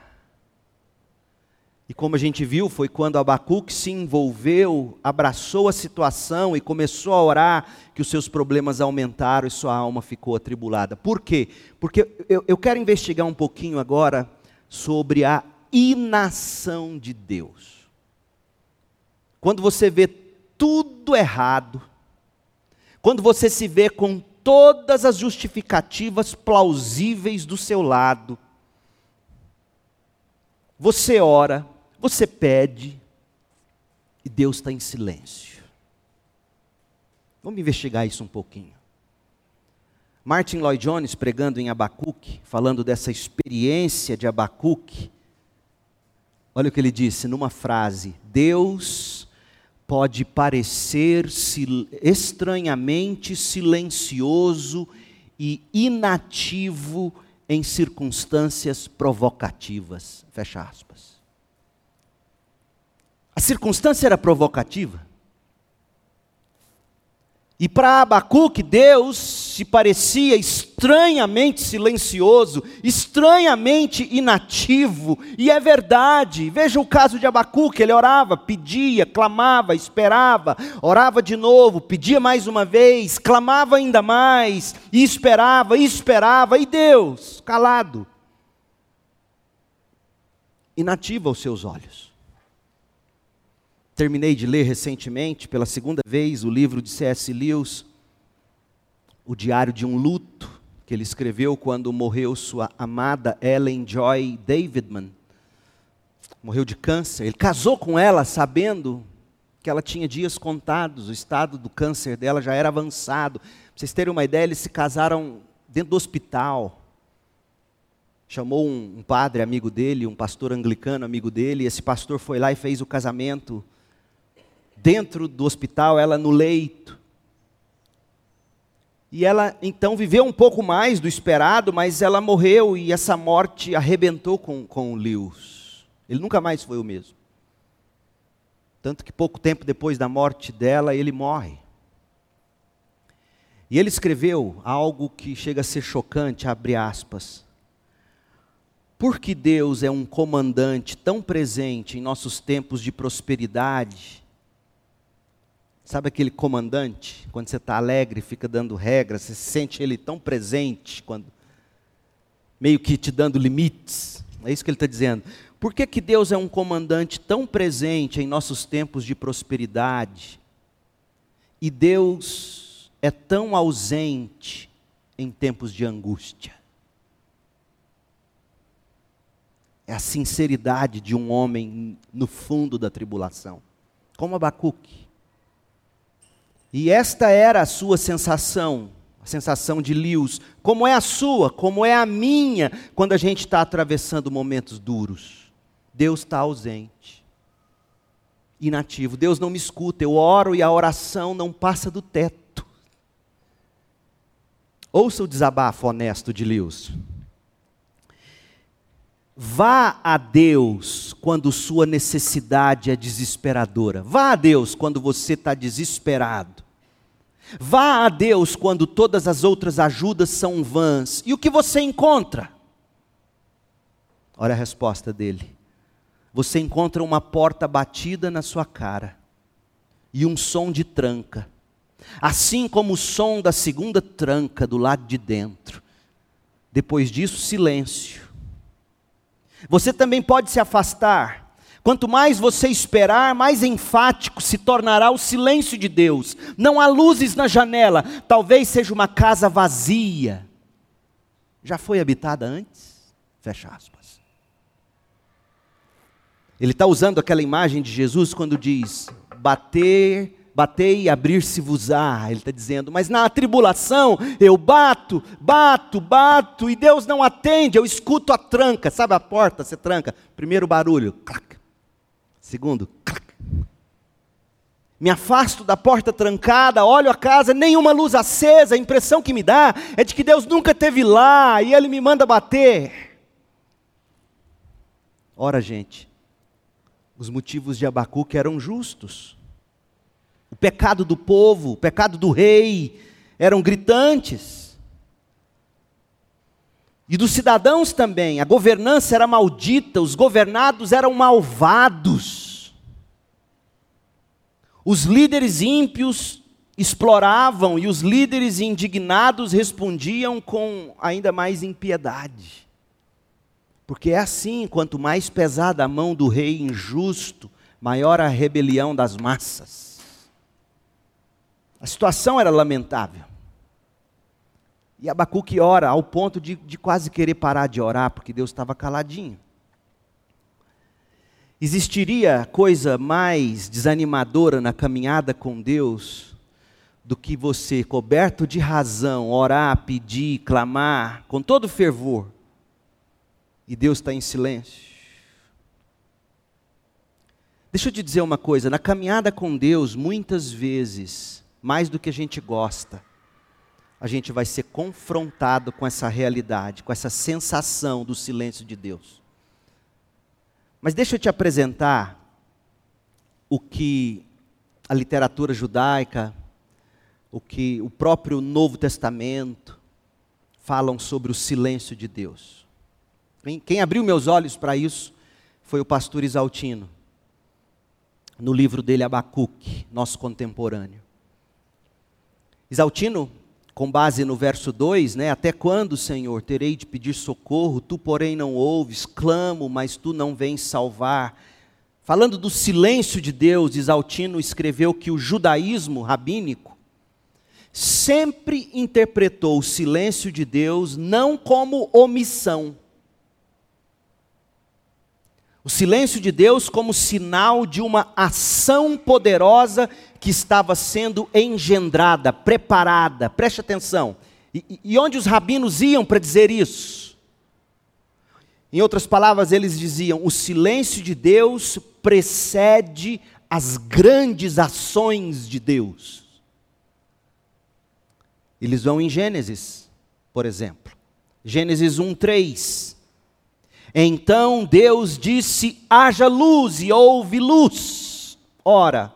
E como a gente viu, foi quando Abacuque se envolveu, abraçou a situação e começou a orar, que os seus problemas aumentaram e sua alma ficou atribulada. Por quê? Porque eu, eu quero investigar um pouquinho agora sobre a inação de Deus. Quando você vê tudo errado, quando você se vê com todas as justificativas plausíveis do seu lado, você ora, você pede, e Deus está em silêncio. Vamos investigar isso um pouquinho. Martin Lloyd Jones, pregando em Abacuque, falando dessa experiência de Abacuque, olha o que ele disse numa frase: Deus pode parecer sil- estranhamente silencioso e inativo em circunstâncias provocativas. Fecha aspas. A circunstância era provocativa. E para Abacuque, Deus se parecia estranhamente silencioso, estranhamente inativo, e é verdade. Veja o caso de Abacuque: ele orava, pedia, clamava, esperava, orava de novo, pedia mais uma vez, clamava ainda mais, e esperava, e esperava, e Deus, calado, inativo aos seus olhos. Terminei de ler recentemente, pela segunda vez, o livro de C S Lewis, O Diário de um Luto, que ele escreveu quando morreu sua amada Ellen Joy Davidman. Morreu de câncer. Ele casou com ela sabendo que ela tinha dias contados, o estado do câncer dela já era avançado. Para vocês terem uma ideia, eles se casaram dentro do hospital. Chamou um, um padre amigo dele, um pastor anglicano amigo dele, e esse pastor foi lá e fez o casamento dentro do hospital, ela no leito. E ela então viveu um pouco mais do esperado, mas ela morreu e essa morte arrebentou com, com o Lewis. Ele nunca mais foi o mesmo. Tanto que pouco tempo depois da morte dela, ele morre. E ele escreveu algo que chega a ser chocante, abre aspas. Porque Deus é um comandante tão presente em nossos tempos de prosperidade. Sabe aquele comandante, quando você está alegre, fica dando regras, você sente ele tão presente, quando, meio que te dando limites. É isso que ele está dizendo. Por que que Deus é um comandante tão presente em nossos tempos de prosperidade? E Deus é tão ausente em tempos de angústia? É a sinceridade de um homem no fundo da tribulação, como Abacuque. E esta era a sua sensação, a sensação de Lewis. Como é a sua, como é a minha, quando a gente está atravessando momentos duros. Deus está ausente, inativo. Deus não me escuta, eu oro e a oração não passa do teto. Ouça o desabafo honesto de Lewis. Vá a Deus quando sua necessidade é desesperadora. Vá a Deus quando você está desesperado. Vá a Deus quando todas as outras ajudas são vãs. E o que você encontra? Olha a resposta dele. Você encontra uma porta batida na sua cara e um som de tranca, assim como o som da segunda tranca do lado de dentro. Depois disso, silêncio. Você também pode se afastar. Quanto mais você esperar, mais enfático se tornará o silêncio de Deus. Não há luzes na janela, talvez seja uma casa vazia. Já foi habitada antes? Fecha aspas. Ele está usando aquela imagem de Jesus quando diz, bater, bater e abrir-se-vos-á. Ele está dizendo, mas na tribulação eu bato, bato, bato, e Deus não atende, eu escuto a tranca. Sabe a porta, você tranca? Primeiro barulho, clac. Segundo, clac. Me afasto da porta trancada, olho a casa, nenhuma luz acesa. A impressão que me dá é de que Deus nunca esteve lá e Ele me manda bater. Ora, gente, os motivos de Abacuque eram justos. O pecado do povo, o pecado do rei eram gritantes. E dos cidadãos também, a governança era maldita, os governados eram malvados. Os líderes ímpios exploravam e os líderes indignados respondiam com ainda mais impiedade. Porque é assim, quanto mais pesada a mão do rei injusto, maior a rebelião das massas. A situação era lamentável. E Abacuque ora ao ponto de, de quase querer parar de orar, porque Deus estava caladinho. Existiria coisa mais desanimadora na caminhada com Deus do que você, coberto de razão, orar, pedir, clamar com todo fervor, e Deus está em silêncio? Deixa eu te dizer uma coisa, na caminhada com Deus, muitas vezes, mais do que a gente gosta, a gente vai ser confrontado com essa realidade, com essa sensação do silêncio de Deus. Mas deixa eu te apresentar o que a literatura judaica, o que o próprio Novo Testamento falam sobre o silêncio de Deus. Quem, quem abriu meus olhos para isso foi o pastor Isaltino, no livro dele Abacuque, nosso contemporâneo. Isaltino, com base no verso dois, né, até quando, Senhor, terei de pedir socorro, tu porém não ouves, clamo, mas tu não vens salvar. Falando do silêncio de Deus, Isaltino escreveu que o judaísmo rabínico sempre interpretou o silêncio de Deus não como omissão. O silêncio de Deus como sinal de uma ação poderosa que estava sendo engendrada, preparada. Preste atenção. E, e onde os rabinos iam para dizer isso? Em outras palavras, eles diziam: o silêncio de Deus precede as grandes ações de Deus. Eles vão em Gênesis, por exemplo. Gênesis um, três. Então Deus disse: haja luz, e houve luz. Ora,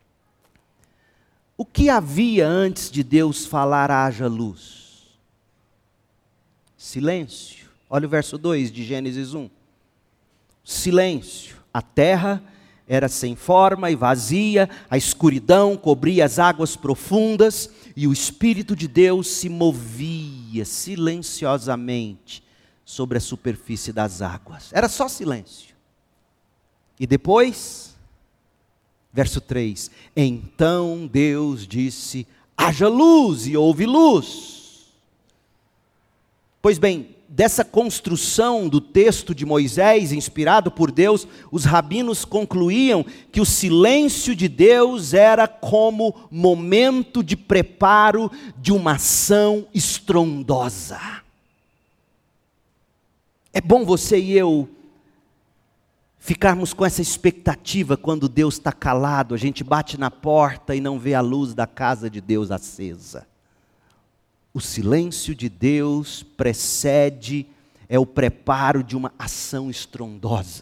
o que havia antes de Deus falar haja luz? Silêncio. Olha o verso dois de Gênesis um. Silêncio. A terra era sem forma e vazia, a escuridão cobria as águas profundas, e o Espírito de Deus se movia silenciosamente sobre a superfície das águas. Era só silêncio. E depois, verso três, então Deus disse: haja luz, e houve luz. Pois bem, dessa construção do texto de Moisés, inspirado por Deus, os rabinos concluíam que o silêncio de Deus era como momento de preparo de uma ação estrondosa. É bom você e eu ficarmos com essa expectativa quando Deus está calado, a gente bate na porta e não vê a luz da casa de Deus acesa. O silêncio de Deus precede, é o preparo de uma ação estrondosa.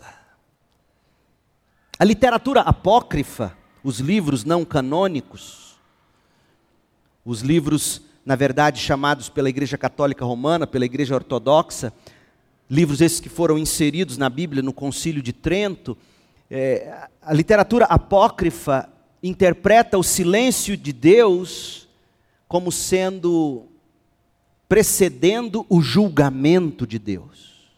A literatura apócrifa, os livros não canônicos, os livros, na verdade, chamados pela Igreja Católica Romana, pela Igreja Ortodoxa, livros esses que foram inseridos na Bíblia no Concílio de Trento, é, a literatura apócrifa interpreta o silêncio de Deus como sendo, precedendo o julgamento de Deus.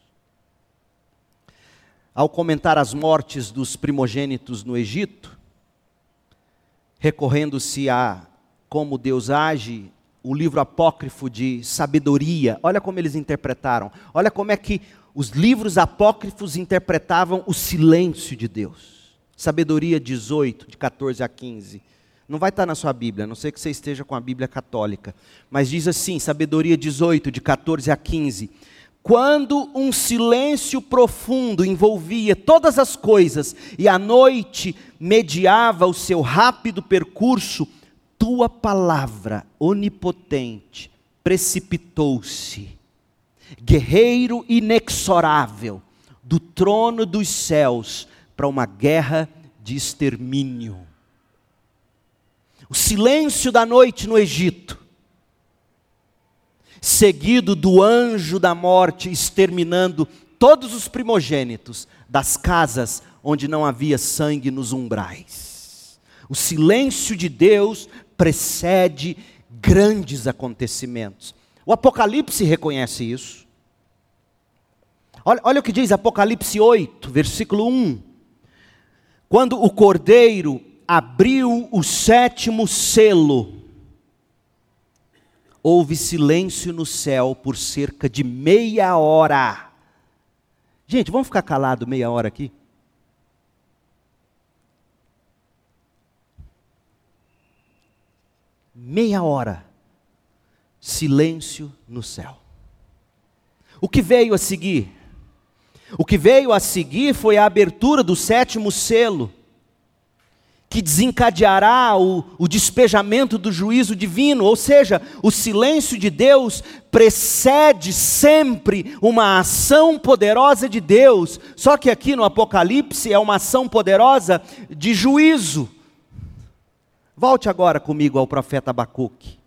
Ao comentar as mortes dos primogênitos no Egito, recorrendo-se a como Deus age, o livro apócrifo de sabedoria, olha como eles interpretaram, olha como é que os livros apócrifos interpretavam o silêncio de Deus. Sabedoria dezoito, de quatorze a quinze, não vai estar na sua Bíblia, a não ser que você esteja com a Bíblia católica, mas diz assim, Sabedoria dezoito, de quatorze a quinze, quando um silêncio profundo envolvia todas as coisas, e a noite mediava o seu rápido percurso, tua palavra onipotente precipitou-se, guerreiro inexorável, do trono dos céus, para uma guerra de extermínio. O silêncio da noite no Egito, seguido do anjo da morte exterminando todos os primogênitos das casas onde não havia sangue nos umbrais. O silêncio de Deus precede grandes acontecimentos. O Apocalipse reconhece isso. Olha, olha o que diz Apocalipse oito, versículo um. Quando o Cordeiro abriu o sétimo selo, houve silêncio no céu por cerca de meia hora. Gente, vamos ficar calados meia hora aqui? meia hora, silêncio no céu. O que veio a seguir? O que veio a seguir foi a abertura do sétimo selo, que desencadeará o, o despejamento do juízo divino, ou seja, o silêncio de Deus precede sempre uma ação poderosa de Deus, só que aqui no Apocalipse é uma ação poderosa de juízo. Volte agora comigo ao profeta Abacuque.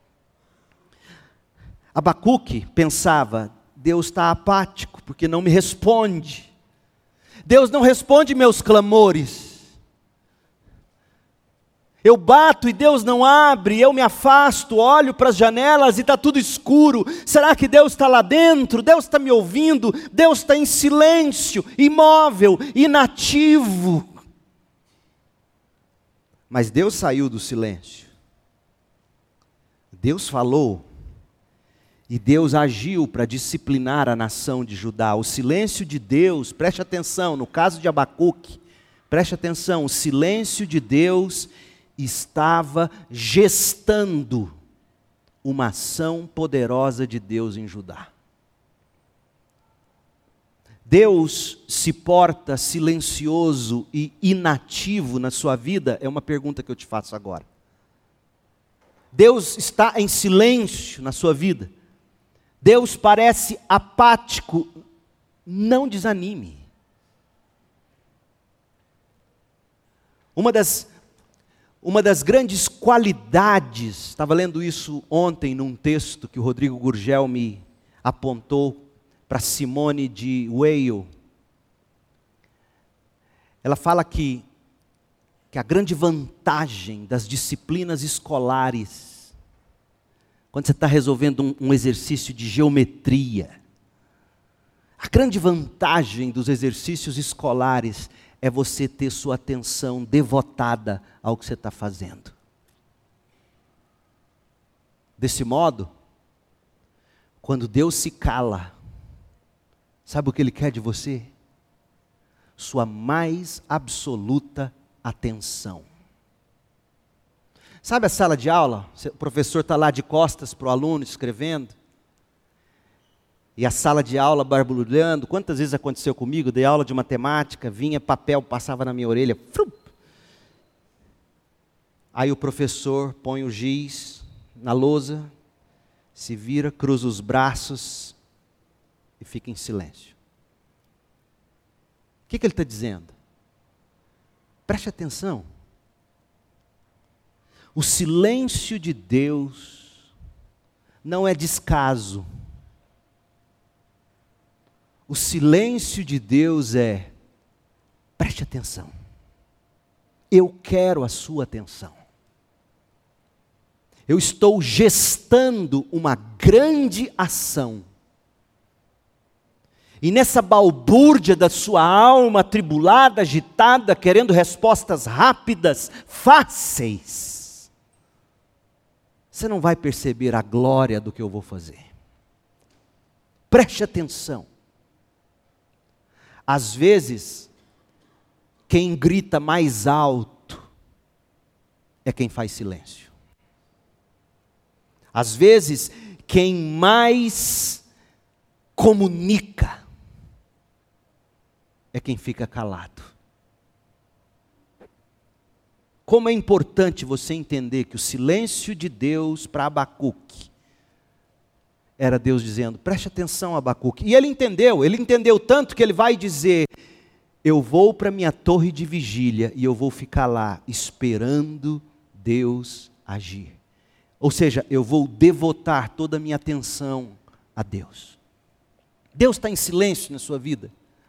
Abacuque pensava, Deus está apático, porque não me responde. Deus não responde meus clamores. Eu bato e Deus não abre, eu me afasto, olho para as janelas e está tudo escuro. Será que Deus está lá dentro? Deus está me ouvindo? Deus está em silêncio, imóvel, inativo. Mas Deus saiu do silêncio. Deus falou. E Deus agiu para disciplinar a nação de Judá. O silêncio de Deus, preste atenção, no caso de Abacuque, preste atenção, o silêncio de Deus estava gestando uma ação poderosa de Deus em Judá. Deus se porta silencioso e inativo na sua vida? É uma pergunta que eu te faço agora. Deus está em silêncio na sua vida? Deus parece apático? Não desanime. Uma das Uma das grandes qualidades, estava lendo isso ontem num texto que o Rodrigo Gurgel me apontou para Simone de Weil. Ela fala que, que a grande vantagem das disciplinas escolares, quando você está resolvendo um, um exercício de geometria, a grande vantagem dos exercícios escolares é você ter sua atenção devotada ao que você está fazendo. Desse modo, quando Deus se cala, sabe o que Ele quer de você? Sua mais absoluta atenção. Sabe a sala de aula? O professor está lá de costas para o aluno escrevendo. E a sala de aula barbulhando, quantas vezes aconteceu comigo, dei aula de matemática, vinha papel, passava na minha orelha, frum. Aí o professor põe o giz na lousa, se vira, cruza os braços e fica em silêncio. O que, que ele está dizendo? Preste atenção. O silêncio de Deus não é descaso. O silêncio de Deus é, preste atenção, eu quero a sua atenção. Eu estou gestando uma grande ação. E nessa balbúrdia da sua alma atribulada, agitada, querendo respostas rápidas, fáceis, você não vai perceber a glória do que eu vou fazer. Preste atenção. Às vezes, quem grita mais alto é quem faz silêncio. Às vezes, quem mais comunica é quem fica calado. Como é importante você entender que o silêncio de Deus para Abacuque era Deus dizendo, preste atenção, Abacuque. E ele entendeu, ele entendeu tanto que ele vai dizer, eu vou para minha torre de vigília e eu vou ficar lá esperando Deus agir. Ou seja, eu vou devotar toda a minha atenção a Deus. Deus está em silêncio na sua vida?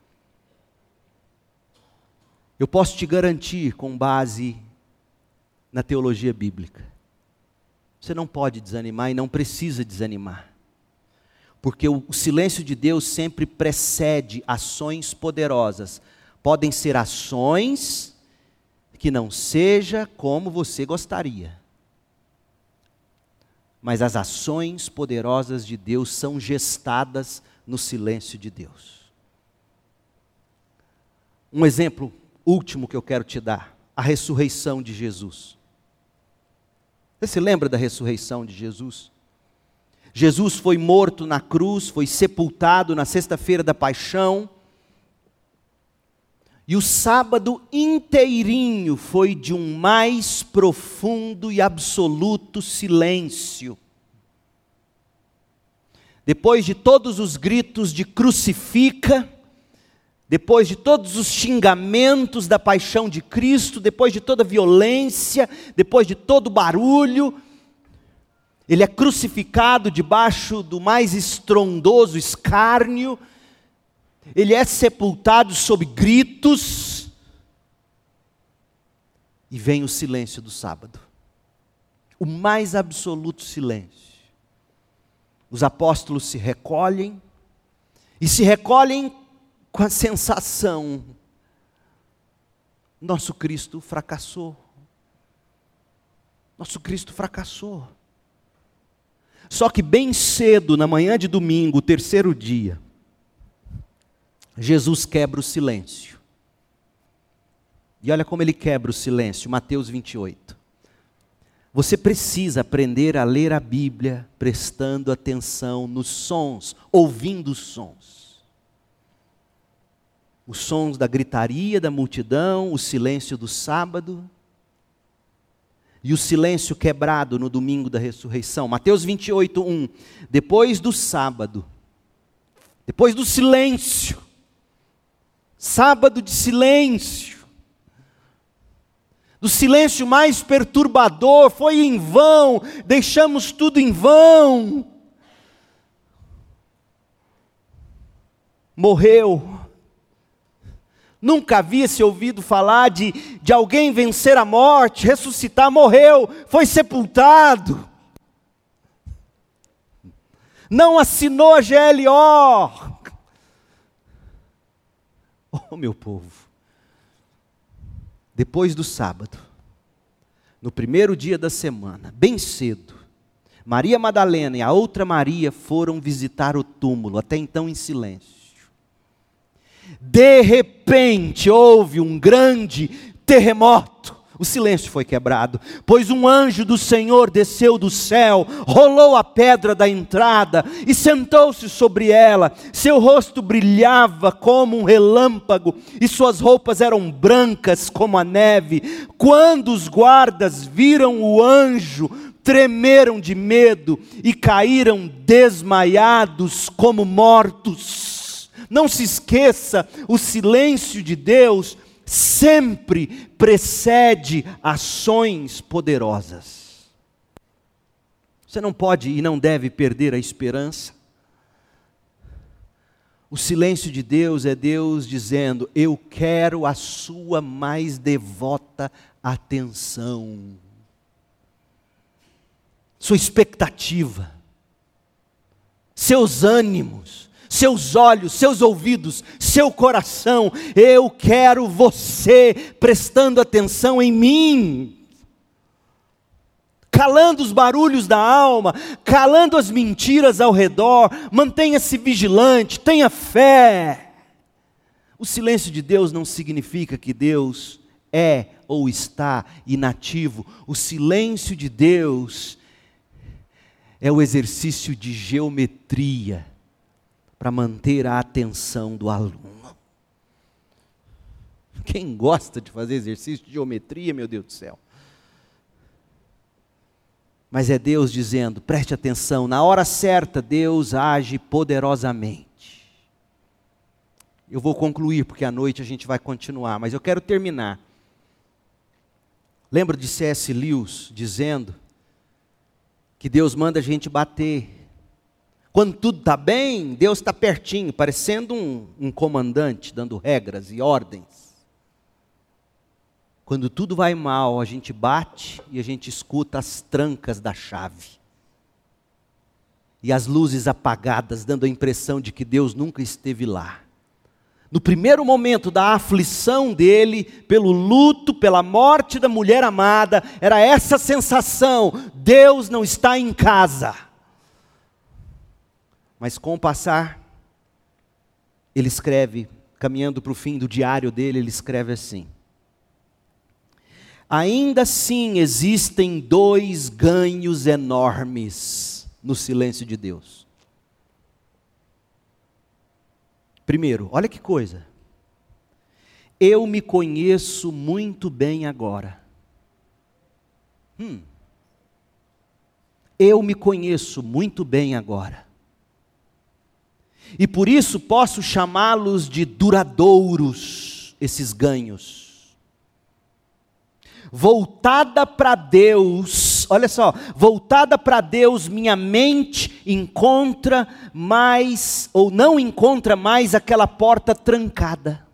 Eu posso te garantir, com base na teologia bíblica, você não pode desanimar e não precisa desanimar. Porque o silêncio de Deus sempre precede ações poderosas. Podem ser ações que não seja como você gostaria. Mas as ações poderosas de Deus são gestadas no silêncio de Deus. Um exemplo último que eu quero te dar, a ressurreição de Jesus. Você se lembra da ressurreição de Jesus? Jesus foi morto na cruz, foi sepultado na sexta-feira da paixão, e o sábado inteirinho foi de um mais profundo e absoluto silêncio. Depois de todos os gritos de crucifica, depois de todos os xingamentos da paixão de Cristo, depois de toda a violência, depois de todo o barulho, ele é crucificado debaixo do mais estrondoso escárnio, ele é sepultado sob gritos, e vem o silêncio do sábado, o mais absoluto silêncio. Os apóstolos se recolhem, e se recolhem com a sensação: nosso Cristo fracassou, nosso Cristo fracassou. Só que bem cedo, na manhã de domingo, o terceiro dia, Jesus quebra o silêncio. E olha como ele quebra o silêncio, Mateus vinte e oito. Você precisa aprender a ler a Bíblia prestando atenção nos sons, ouvindo os sons. Os sons da gritaria da multidão, o silêncio do sábado e o silêncio quebrado no domingo da ressurreição. Mateus vinte e oito, um. Depois do sábado, depois do silêncio, sábado de silêncio, do silêncio mais perturbador, foi em vão, deixamos tudo em vão. Morreu. Nunca havia se ouvido falar de, de alguém vencer a morte, ressuscitar, morreu, foi sepultado. Não assinou a G L O. Oh, meu povo. Depois do sábado, no primeiro dia da semana, bem cedo, Maria Madalena e a outra Maria foram visitar o túmulo, até então em silêncio. De repente houve um grande terremoto, o silêncio foi quebrado, pois um anjo do Senhor desceu do céu, rolou a pedra da entrada e sentou-se sobre ela. Seu rosto brilhava como um relâmpago e suas roupas eram brancas como a neve. Quando os guardas viram o anjo, tremeram de medo e caíram desmaiados como mortos. Não se esqueça, o silêncio de Deus sempre precede ações poderosas. Você não pode e não deve perder a esperança. O silêncio de Deus é Deus dizendo: eu quero a sua mais devota atenção. Sua expectativa, seus ânimos, seus olhos, seus ouvidos, seu coração. Eu quero você prestando atenção em mim, calando os barulhos da alma, calando as mentiras ao redor. Mantenha-se vigilante, tenha fé. O silêncio de Deus não significa que Deus é ou está inativo. O silêncio de Deus é o exercício de geometria para manter a atenção do aluno. Quem gosta de fazer exercício de geometria, meu Deus do céu? Mas é Deus dizendo: preste atenção, na hora certa Deus age poderosamente. Eu vou concluir, porque à noite a gente vai continuar, mas eu quero terminar. Lembra de C S Lewis dizendo que Deus manda a gente bater. Quando tudo está bem, Deus está pertinho, parecendo um, um comandante, dando regras e ordens. Quando tudo vai mal, a gente bate e a gente escuta as trancas da chave. E as luzes apagadas, dando a impressão de que Deus nunca esteve lá. No primeiro momento da aflição dele, pelo luto, pela morte da mulher amada, era essa sensação: Deus não está em casa. Mas com o passar, ele escreve, caminhando para o fim do diário dele, ele escreve assim: Ainda assim existem dois ganhos enormes no silêncio de Deus. Primeiro, olha que coisa. Eu me conheço muito bem agora. Hum. Eu me conheço muito bem agora. E por isso posso chamá-los de duradouros, esses ganhos. Voltada para Deus, olha só, voltada para Deus, minha mente encontra mais, ou não encontra mais aquela porta trancada.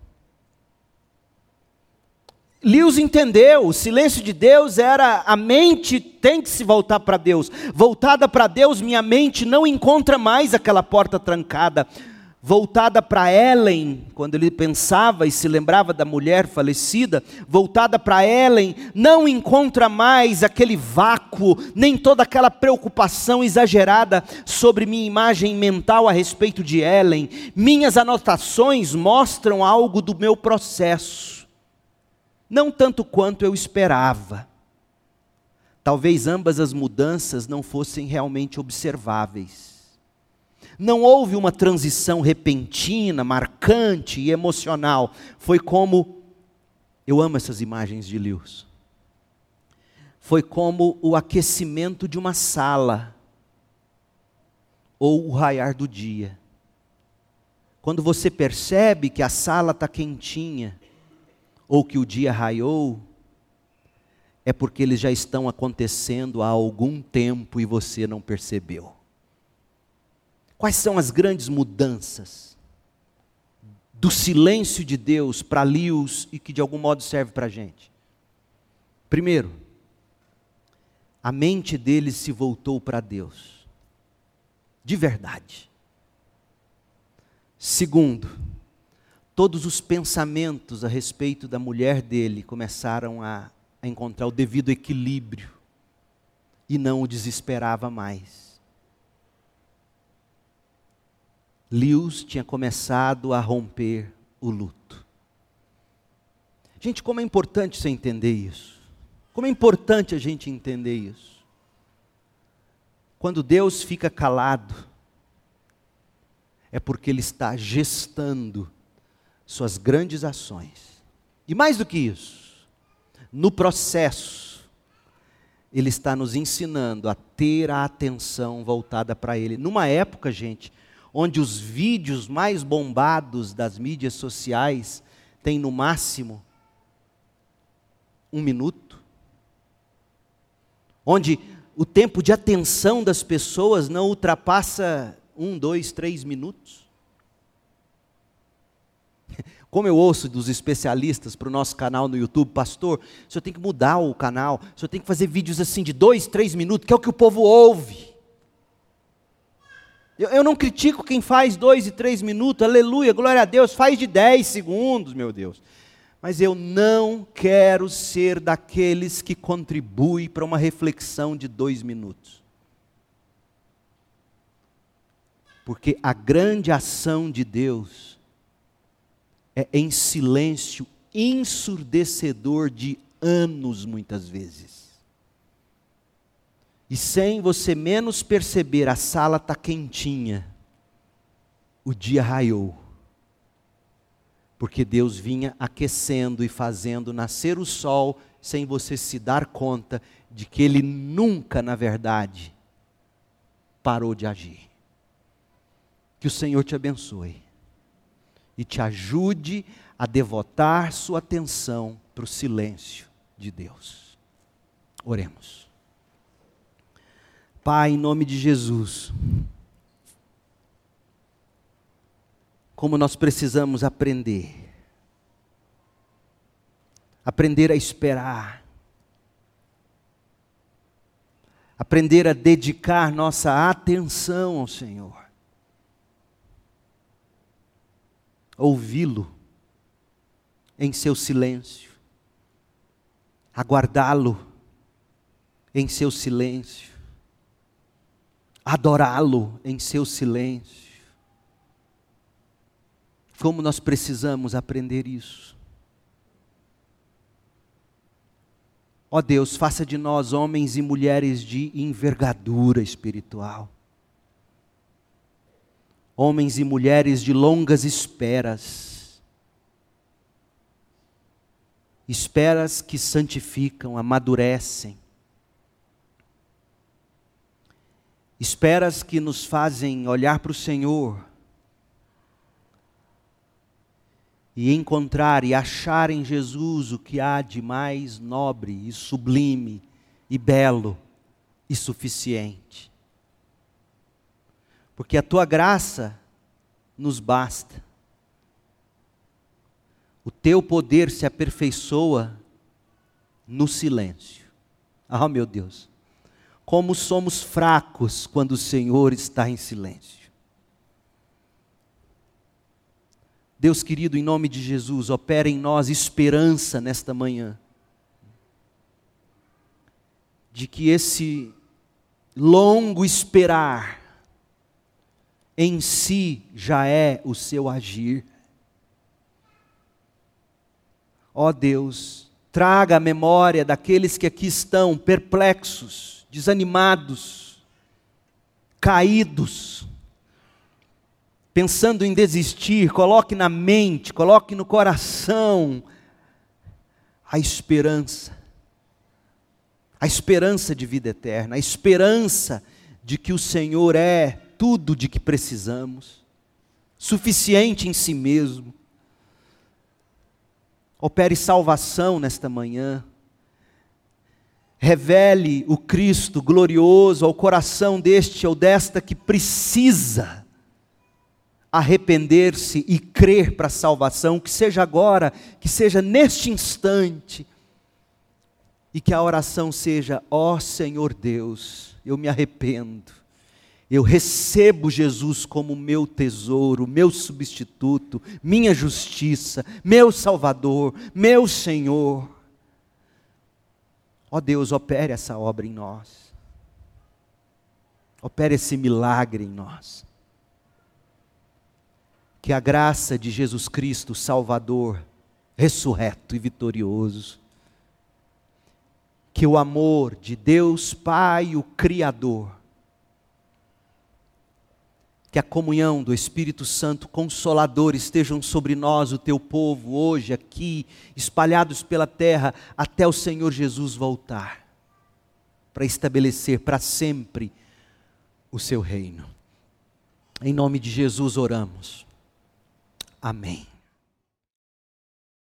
Lewis entendeu, o silêncio de Deus era, a mente tem que se voltar para Deus. Voltada para Deus, minha mente não encontra mais aquela porta trancada. Voltada para Ellen, quando ele pensava e se lembrava da mulher falecida, voltada para Ellen, não encontra mais aquele vácuo, nem toda aquela preocupação exagerada sobre minha imagem mental a respeito de Ellen. Minhas anotações mostram algo do meu processo, não tanto quanto eu esperava. Talvez ambas as mudanças não fossem realmente observáveis. Não houve uma transição repentina, marcante e emocional. Foi como, eu amo essas imagens de Lewis. Foi como o aquecimento de uma sala, ou o raiar do dia. Quando você percebe que a sala está quentinha, ou que o dia raiou, é porque eles já estão acontecendo há algum tempo e você não percebeu. Quais são as grandes mudanças do silêncio de Deus para Lewis e que de algum modo serve para a gente? Primeiro, a mente dele se voltou para Deus, de verdade. Segundo, todos os pensamentos a respeito da mulher dele começaram a, a encontrar o devido equilíbrio e não o desesperava mais. Lewis tinha começado a romper o luto. Gente, como é importante você entender isso. Como é importante a gente entender isso. Quando Deus fica calado, é porque Ele está gestando suas grandes ações. E mais do que isso, no processo, Ele está nos ensinando a ter a atenção voltada para Ele. Numa época, gente, onde os vídeos mais bombados das mídias sociais têm no máximo um minuto, onde o tempo de atenção das pessoas não ultrapassa um, dois, três minutos. Como eu ouço dos especialistas para o nosso canal no YouTube, pastor, o senhor tem que mudar o canal, o senhor tem que fazer vídeos assim de dois, três minutos, que é o que o povo ouve. Eu não critico quem faz dois e três minutos, aleluia, glória a Deus, faz de dez segundos, meu Deus. Mas eu não quero ser daqueles que contribuem para uma reflexão de dois minutos. Porque a grande ação de Deus é em silêncio ensurdecedor de anos, muitas vezes. E sem você menos perceber, a sala está quentinha, o dia raiou. Porque Deus vinha aquecendo e fazendo nascer o sol, sem você se dar conta de que Ele nunca, na verdade, parou de agir. Que o Senhor te abençoe e te ajude a devotar sua atenção para o silêncio de Deus. Oremos. Pai, em nome de Jesus, como nós precisamos aprender, aprender a esperar, aprender a dedicar nossa atenção ao Senhor, ouvi-lo em seu silêncio, aguardá-lo em seu silêncio, adorá-lo em seu silêncio. Como nós precisamos aprender isso. Ó Deus, faça de nós homens e mulheres de envergadura espiritual. Homens e mulheres de longas esperas. Esperas que santificam, amadurecem. Esperas que nos fazem olhar para o Senhor e encontrar e achar em Jesus o que há de mais nobre e sublime e belo e suficiente. Porque a Tua graça nos basta. O Teu poder se aperfeiçoa no silêncio. Ah, meu Deus, como somos fracos quando o Senhor está em silêncio. Deus querido, em nome de Jesus, opera em nós esperança nesta manhã. De que esse longo esperar em si já é o seu agir. Ó Deus, traga a memória daqueles que aqui estão perplexos, desanimados, caídos, pensando em desistir. Coloque na mente, coloque no coração a esperança, a esperança de vida eterna, a esperança de que o Senhor é tudo de que precisamos, suficiente em si mesmo. Opere salvação nesta manhã, revele o Cristo glorioso ao coração deste ou desta que precisa arrepender-se e crer para a salvação, que seja agora, que seja neste instante, e que a oração seja: ó Senhor Deus, eu me arrependo, eu recebo Jesus como meu tesouro, meu substituto, minha justiça, meu Salvador, meu Senhor. Ó Deus, opere essa obra em nós, opere esse milagre em nós. Que a graça de Jesus Cristo, Salvador, ressurreto e vitorioso, que o amor de Deus Pai, o Criador, que a comunhão do Espírito Santo Consolador estejam sobre nós, o teu povo, hoje, aqui, espalhados pela terra, até o Senhor Jesus voltar, para estabelecer para sempre o seu reino. Em nome de Jesus oramos. Amém.